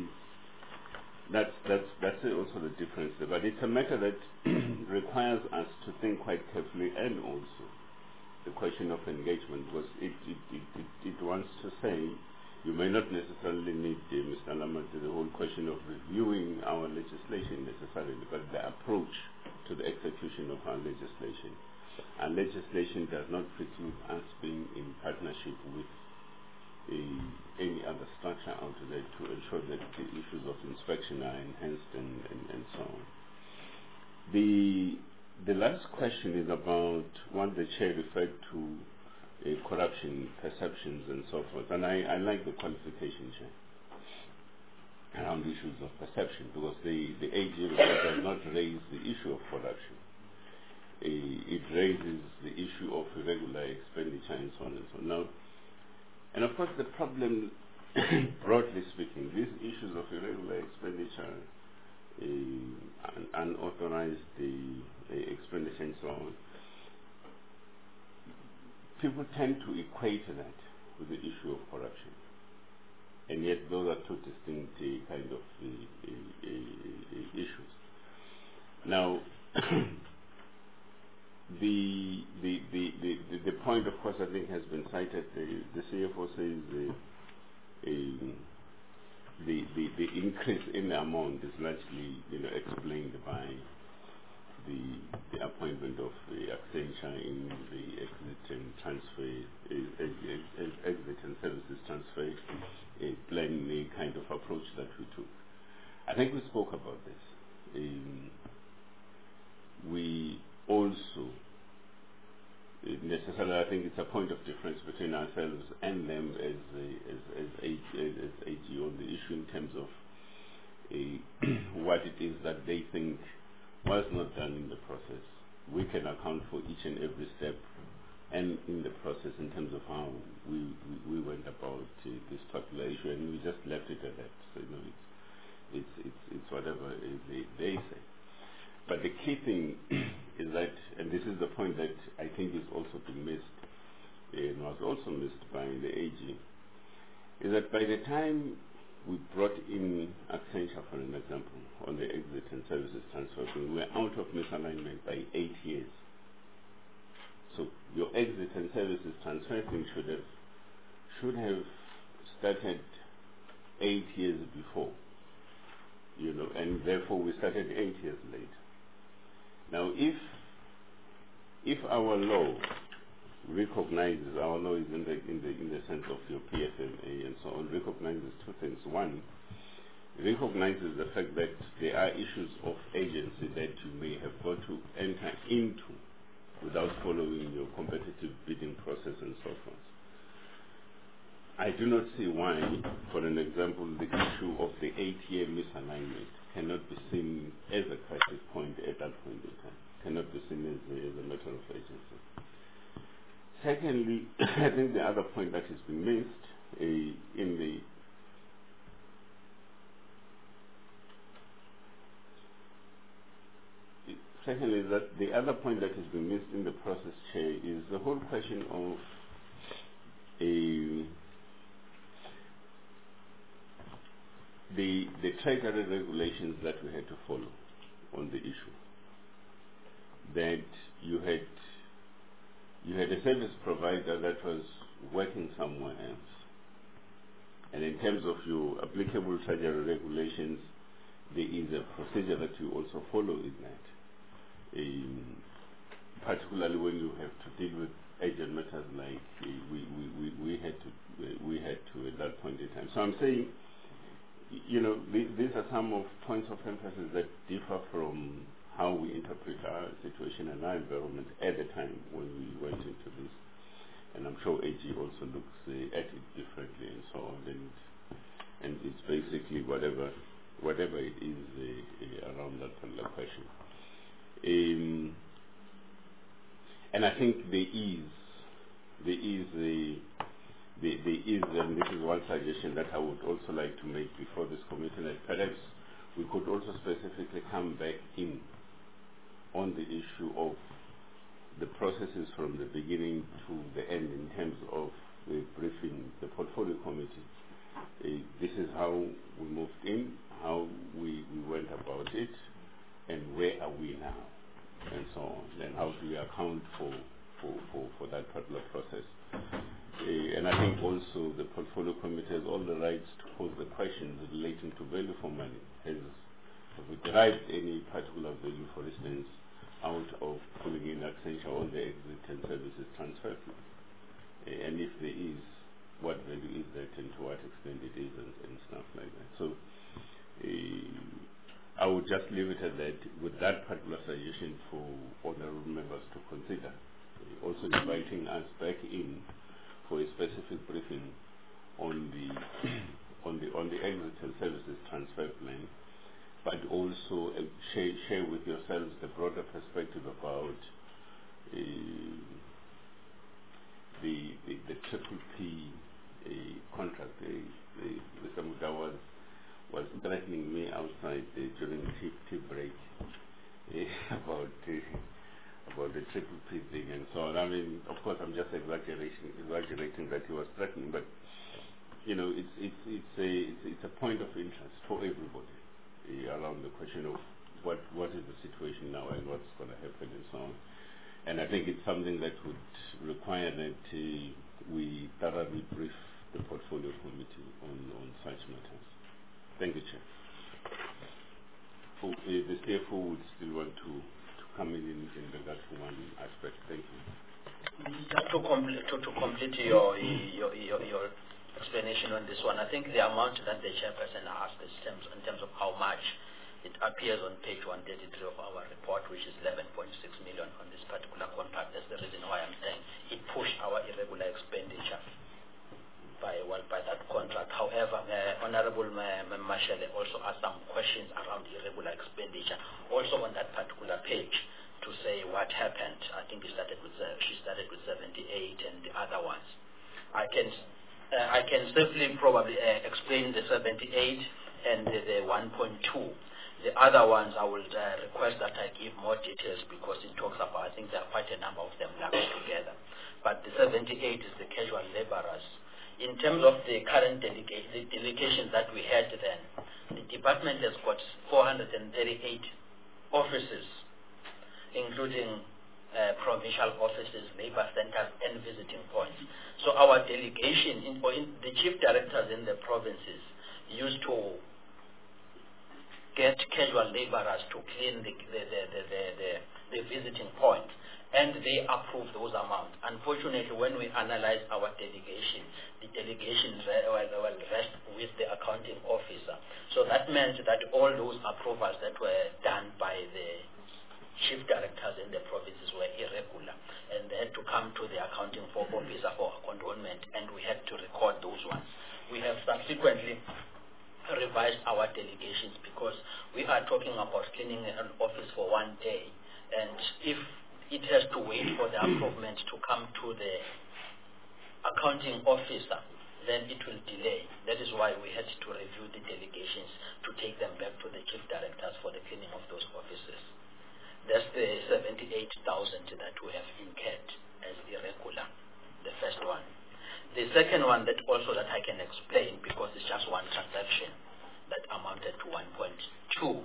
that's also the difference there. But it's a matter that requires us to think quite carefully, and also the question of engagement, because it wants to say you may not necessarily need, Mr. Lamont, the whole question of reviewing our legislation necessarily, but the approach to the execution of our legislation. Our legislation does not preclude us being in partnership with any other structure out there to ensure that the issues of inspection are enhanced and so on. The last question is about what the chair referred to, corruption perceptions and so forth. And I like the qualification, Chair, around issues of perception, because the AG does not raise the issue of corruption. It raises the issue of irregular expenditure and so on and so on. Now, and of course the problem, broadly speaking, these issues of irregular expenditure, unauthorized expenditure and so on, people tend to equate that with the issue of corruption. And yet those are two distinct kind of issues. Now, the point, of course, I think has been cited. The CFO says the increase in the amount is largely, explained by the appointment of the Accenture in the exit and transfer, exit and services transfer plan, the kind of approach that we took. I think we spoke about this. We also necessarily, I think it's a point of difference between ourselves and them as AG on the issue in terms of what it is that they think was not done in the process. We can account for each and every step and in the process in terms of how we went about this particular issue, and we just left it at that. So it's whatever they say. But the key thing is that, and this is the point that I think is also being missed, and was also missed by the AG, is that by the time we brought in Accenture, for an example, on the exit and services transfer, we were out of misalignment by 8 years. So your exit and services transfer thing should have started 8 years before, and therefore we started 8 years later. Now, if our law recognizes, our law is in the sense of your PFMA and so on, recognizes two things. One, recognizes the fact that there are issues of agency that you may have got to enter into without following your competitive bidding process and so forth. I do not see why, for an example, the issue of the 8-year misalignment cannot be seen as a crisis point at that point in time, cannot be seen as a matter of agency. Secondly, I think the other point that has been missed Secondly, that the other point that has been missed in the process, Chair, is the whole question of the treasury regulations that we had to follow on the issue. That you had a service provider that was working somewhere else. And in terms of your applicable treasury regulations, there is a procedure that you also follow in that. Particularly when you have to deal with agent matters like we had to at that point in time. So I'm saying, these are some of points of emphasis that differ from how we interpret our situation and our environment at the time when we went into this. And I'm sure AG also looks at it differently and so on. And it's basically whatever it is around that particular question. And I think there is, and this is one suggestion that I would also like to make before this committee, that perhaps we could also specifically come back in on the issue of the processes from the beginning to the end in terms of the briefing, the portfolio committee. This is how we moved in, how we went about it, and where are we now, and so on, and how do we account for that particular process. And I think also the portfolio committee has all the rights to pose the questions relating to value for money. Have we derived any particular value, for instance, out of pulling in Accenture on the exit and services transfer? And if there is, what value is that and to what extent it is and stuff like that. So I would just leave it at that with that particular suggestion for honorable members to consider. Also inviting us back in for a specific briefing on the exit and services transfer plan, but also share with yourselves the broader perspective about the triple P contract. Mr. Muda was threatening me outside during tea break about the triple P thing and so on. I mean, of course, I'm just exaggerating that he was threatening, but it's a point of interest for everybody around the question of what is the situation now and what's going to happen and so on. And I think it's something that would require that we thoroughly brief the portfolio committee on such matters. Thank you, Chair. The CFO would still want to come in regard to one aspect. Thank you. Just to complete your explanation on this one, I think the amount that the chairperson asked in terms of how much, it appears on page 133 of our report, which is 11.6 million on this particular contract. That's the reason why I'm saying it pushed our irregular expenditure by that contract. However, Honorable Mashele also asked some questions around irregular expenditure, also on that particular page, to say what happened. I think she started with 78 and the other ones. I can simply probably explain the 78 and the 1.2. The other ones I will request that I give more details because it talks about, I think there are quite a number of them lumped together. But the 78 is the casual laborers. In terms of the current delegations that we had then, the department has got 438 offices, including provincial offices, labor centers, and visiting points. So our delegation, the chief directors in the provinces used to get casual laborers to clean the visiting points. and they approve those amounts. Unfortunately, when we analyze our delegation, the delegation will rest with the accounting officer. So that meant that all those approvals that were done by the chief directors in the provinces were irregular, and they had to come to the accounting officer for condonment, and we had to record those ones. We have subsequently revised our delegations because we are talking about cleaning an office for one day, and if it has to wait for the approval to come to the accounting officer, then it will delay. That is why we had to review the delegations to take them back to the chief directors for the cleaning of those offices. That's the 78,000 that we have incurred as irregular, the first one. The second one that also that I can explain, because it's just one transaction that amounted to 1.2440,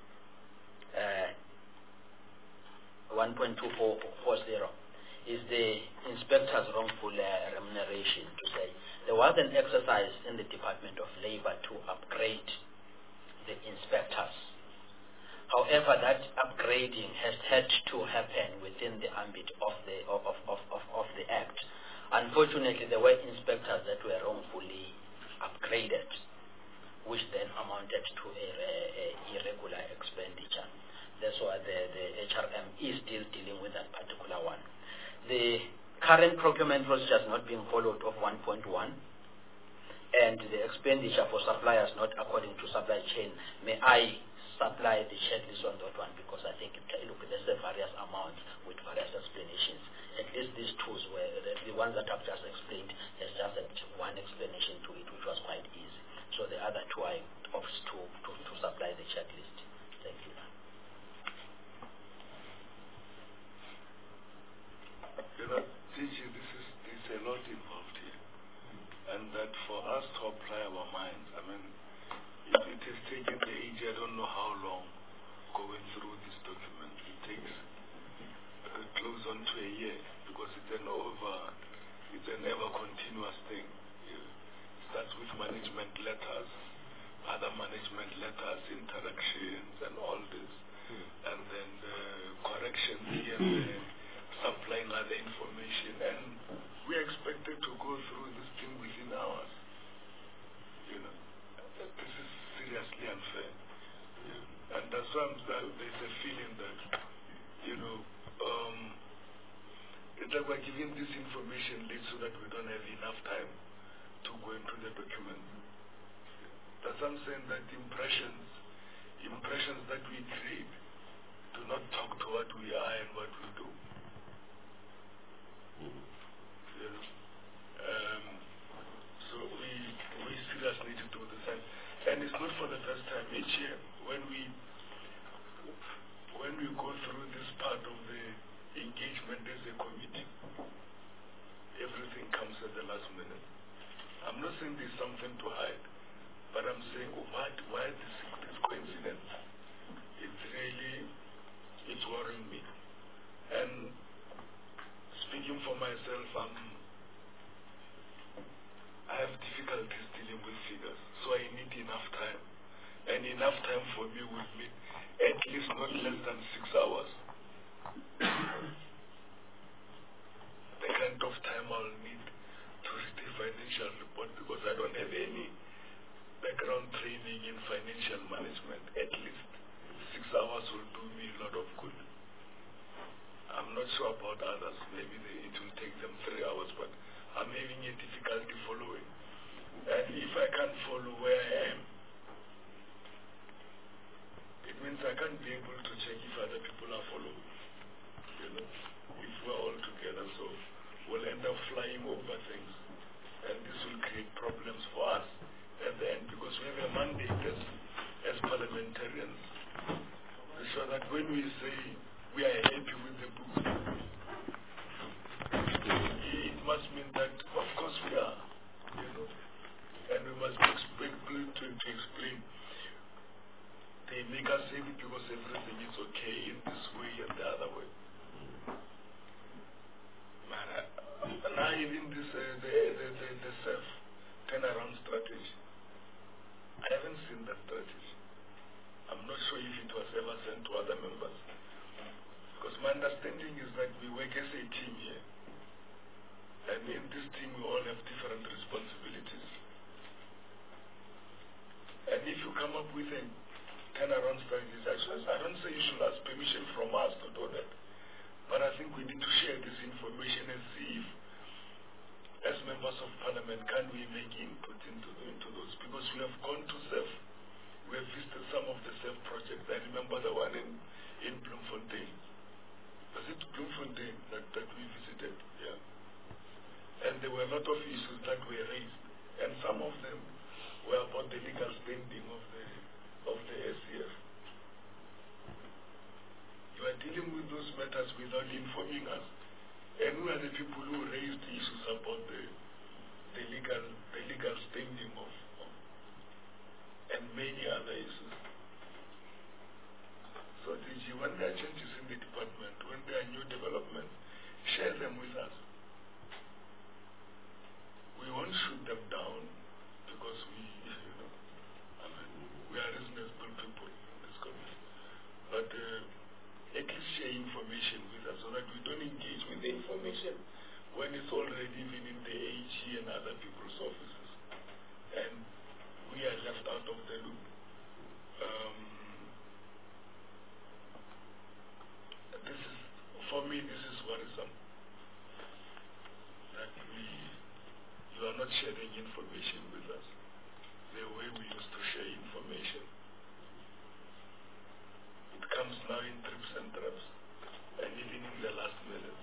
is the inspector's wrongful remuneration. To say there was an exercise in the Department of Labor to upgrade the inspectors. However, that upgrading has had to happen within the ambit of the Act. Unfortunately, there were inspectors that were wrongfully upgraded, which then amounted to a irregular expenditure. That's why the HRM is still dealing with that particular one. The current procurement procedure is not being followed of 1.1, and the expenditure for suppliers not according to supply chain. May I supply the checklist on that one, because I think there's a various amounts with various explanations. At least these two were the ones that I've just explained. There's just one explanation to it, which was quite easy. So the other two I opt to supply the checklist. Thank you. You know, Gigi, there's a lot involved here, and that for us to apply our minds, I mean, it has taken the age, I don't know how long, going through this document. It takes close on to a year, because it's an ever continuous thing. It starts with management letters, other management letters, interactions, and all this, and then the corrections here and there, supplying other information, and we're expected to go through this thing within hours. You know, this is seriously unfair. Yeah. And that's why there's a feeling that, you know, it's like we're giving this information late so that we don't have enough time to go into the document. That's why I'm saying that impressions that we create do not talk to what we are and what we do. You know? So we seriously need to do this, and it's not for the first time. Each year when we go through this part of the engagement as a committee, everything comes at the last minute. I'm not saying there's something to hide, but I'm saying why this coincidence? It's worrying me. And speaking for myself, I have difficulties dealing with figures, so I need enough time. And enough time for me would mean at least not less than 6 hours. The kind of time I'll need to read the financial report, because I don't have any background training in financial management. At least 6 hours will do me a lot of good. I'm not sure about others. Maybe it will take them 3 hours, but I'm having a difficulty following. And if I can't follow where I am, it means I can't be able to check if other people are following. You know, if we're all together, so we'll end up flying over things, and this will create problems for us at the end, because we have a mandate as parliamentarians, so that when we say we are happy with the book, it must mean that of course we are, you know, and we must be able to explain. They make us happy because everything is okay in this way and the other way. Now even this the self-turnaround strategy, I haven't seen that strategy. I'm not sure if it was ever sent to other members, because my understanding is that we work as a team here. And in this team, we all have different responsibilities. And if you come up with a turnaround strategy, I don't say you should ask permission from us to do that. But I think we need to share this information and see if, as members of parliament, can we make input into those? Because we have gone to SEF. We have visited some of the SEF projects. I remember the one in Bloemfontein. Was it Bloemfontein that we visited? Yeah. And there were a lot of issues that were raised. And some of them were about the legal standing of the SCF. You are dealing with those matters without informing us. And we are the people who raised issues about the legal standing of and many other issues. So DG, when there are changes in the department, when there are new developments, share them with us. We won't shoot them down because we are reasonable people in this country. But at least share information with us so that we don't engage with the information when it's already even in the AG and other people's offices. And we are left out of the loop. For me, this is worrisome. That you are not sharing information with us the way we used to share information. It comes now in drips and drabs, and even in the last minute.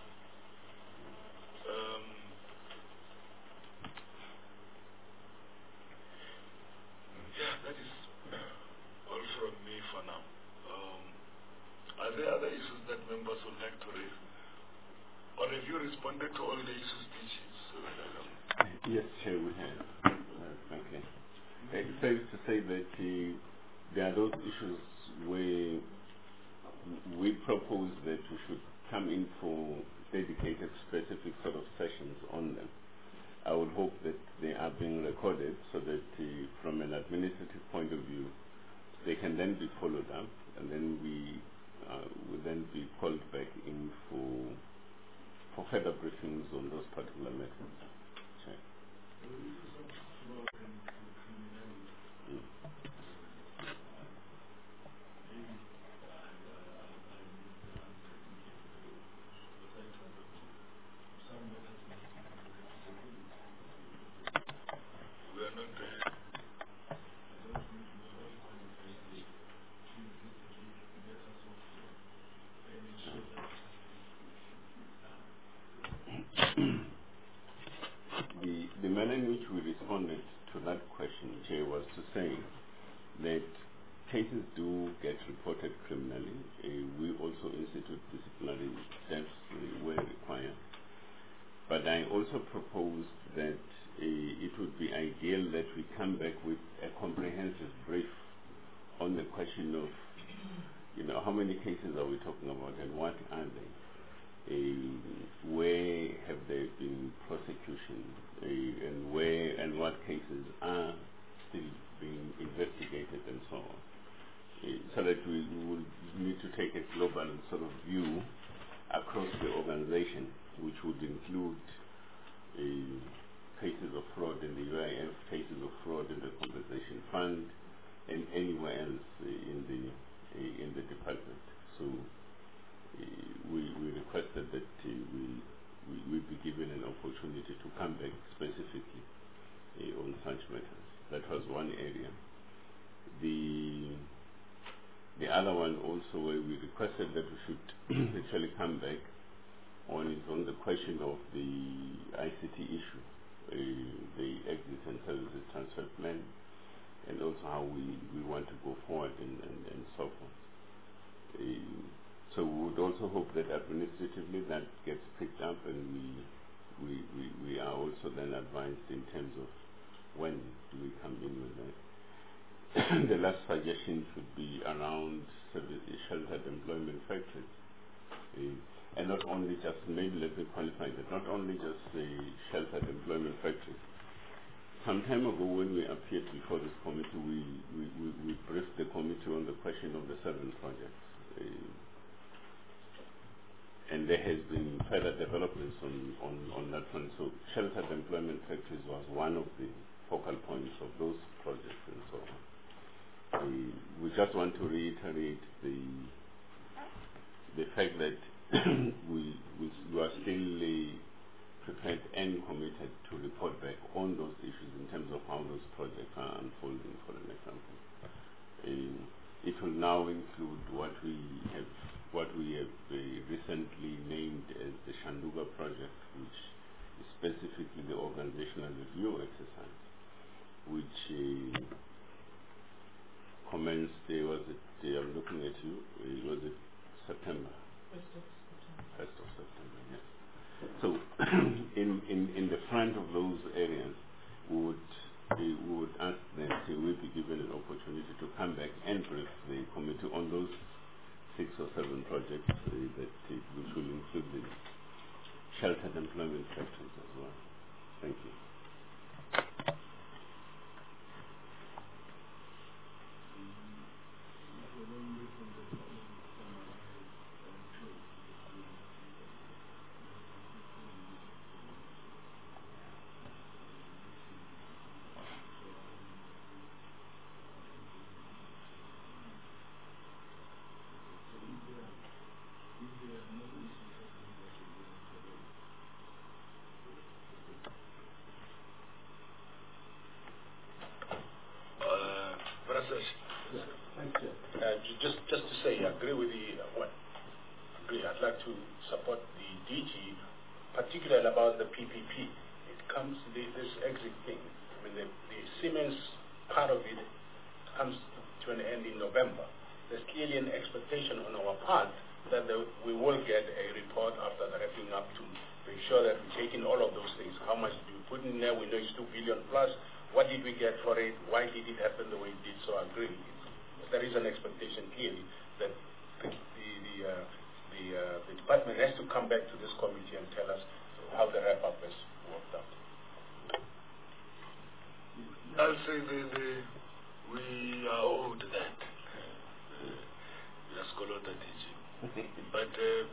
Yeah, that is all from me for now. Are there other issues that members would like to raise? Or have you responded to all the issues, DG? Yes, Chair, we have. Okay. It's safe to say that there are those issues where we propose that we should come in for dedicated specific sort of sessions on them. I would hope that they are being recorded so that from an administrative point of view, they can then be followed up, and then we will then be called back in for further briefings on those particular matters. Sure. The manner in which we responded to that question, Chair, was to say that cases do get reported criminally. We also institute disciplinary steps where required. But I also proposed that it would be ideal that we come back with a comprehensive brief on the question of, how many cases are we talking about and what are they? Where have there been prosecution, and where and what cases are still being investigated, and so on, so that we would need to take a global sort of view across the organization, which would include cases of fraud in the UIF, cases of fraud in the compensation fund, and anywhere else in the department. So we requested that we be given an opportunity to come back specifically on such matters. That was one area. The other one also where we requested that we should actually come back on is on the question of the ICT issue, the exit and services transfer plan, and also how we want to go forward and so forth. So we would also hope that administratively that gets picked up, and we are also then advised in terms of when do we come in with that. The last suggestion should be around sheltered employment factories. And not only just, maybe let me qualify that, not only just the sheltered employment factories. Some time ago when we appeared before this committee, we briefed the committee on the question of the 7 projects. there has been further developments on that front. So sheltered employment factories was one of the focal points of those projects and so on. We just want to reiterate the fact that we are still prepared and committed to report back on those issues in terms of how those projects are unfolding, for an example. It will now include what we have recently named as the Shanduga project, which is specifically the organizational review exercise, which commenced, I'm looking at you, was it September? 1st of September, yes. So in the front of those areas, we would ask that we be given an opportunity to come back and brief the committee on those 6 or 7 projects which will include the sheltered employment factories as well. Thank you. Just to say, I agree with I'd like to support the DG, particularly about the PPP. It comes, this exit thing, I mean, the Siemens part of it comes to an end in November. There's clearly an expectation on our part that we will get a report after the wrapping up to make sure that we take in all of those things. How much do we put in there? We know it's 2 billion plus. What did we get for it? Why did it happen the way it did? So I agree. There is an expectation clearly that the department has to come back to this committee and tell us how the wrap-up has worked out. I'll say we are owed that. Yes, Kolota DG. But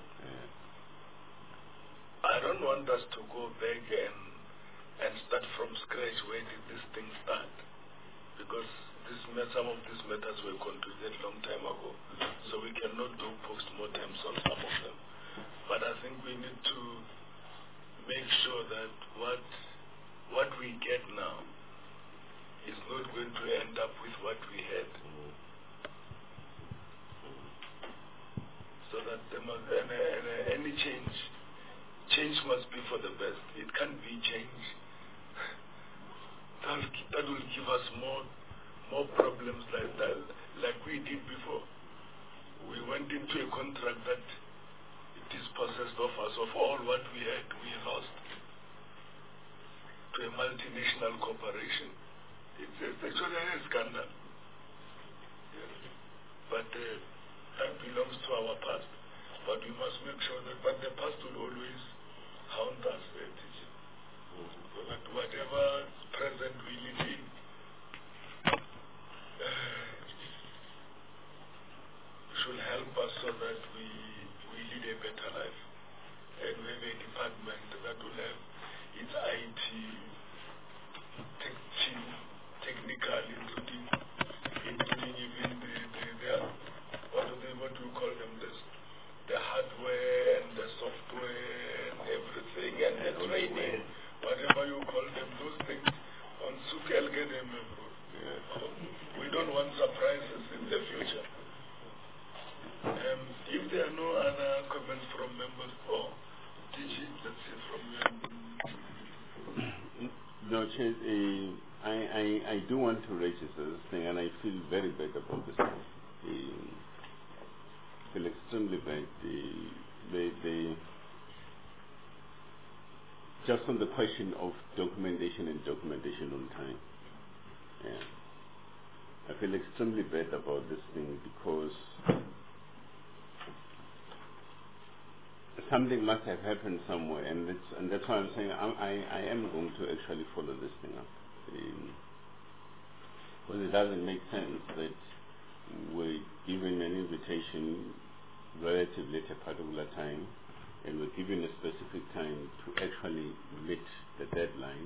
I don't want us to go back and start from scratch. Where did this thing start? Because some of these matters were concluded long time ago, so we cannot do post-mortems on some of them. But I think we need to make sure that what we get now is not going to end up with what we had. So that any change must be for the best. It can't be change that will give us more problems like that, like we did before. We went into a contract that dispossessed of us of all what we had. We lost to a multinational corporation. It's actually a scandal. Yes. But that belongs to our past. But we must make sure that, but the past will always haunt us, so that whatever present we live in, should help us so that we lead a better life. And we have a department that will have its IT team, technical, including even what do you call them, the hardware and the software and everything and the training, whatever you call them, those things on Sukel get them. We don't want surprises in the future. If there are no other comments from members or DG, let's hear from you. No, Chair, I do want to register this thing, and I feel very bad about this thing. I feel extremely bad. Just on the question of documentation and documentation on time. Yeah. I feel extremely bad about this thing because something must have happened somewhere, and that's why I'm saying I am going to actually follow this thing up. Because it doesn't make sense that we're given an invitation relatively at a particular time, and we're given a specific time to actually meet the deadline,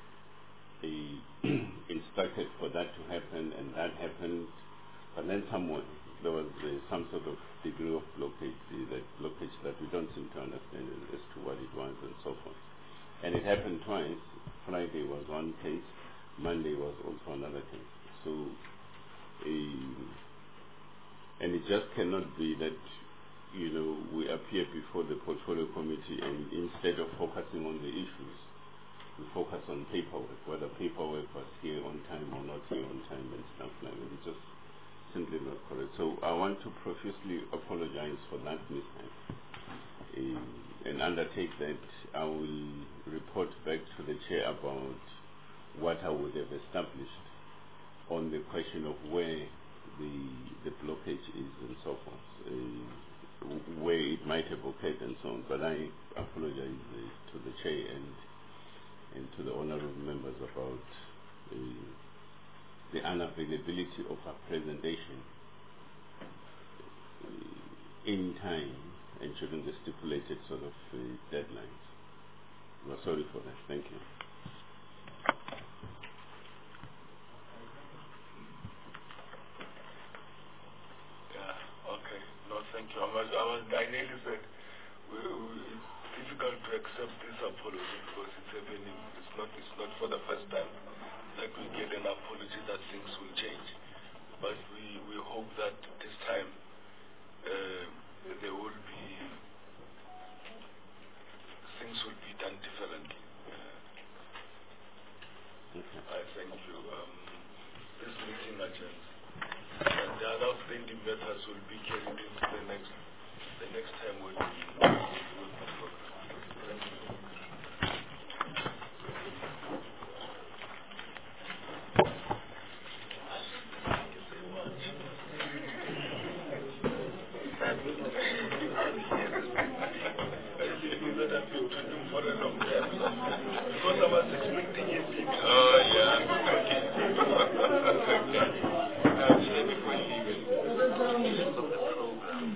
instructed for that to happen, and that happened, but then there was some sort of degree of blockage that we don't seem to understand as to what it was and so forth. And it happened twice. Friday was one case, Monday was also another case. So, and it just cannot be that, we appear before the portfolio committee and instead of focusing on the issues, we focus on paperwork, whether paperwork was here on time or not here on time and stuff like that. It's just simply not correct. So I want to profusely apologize for that mistake and undertake that I will report back to the chair about what I would have established on the question of where the blockage is and so forth, where it might have occurred and so on. But I apologize to the chair and to the honorable members about the unavailability of our presentation in time and during the stipulated sort of deadlines. We're sorry for that. Thank you. Okay. No, thank you. I nearly said it's difficult to accept this apology because it's happening. It's not for the first time that we get an apology that things will change. But we hope that this time there will be things will be done differently. I thank you. This meeting adjourned. And the other outstanding matters will be carried into the next time when we will be programmed. Thank you. For a long time because I was expecting it. Oh, yeah. Before leaving of the program,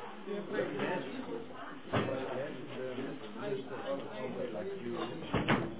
I must say,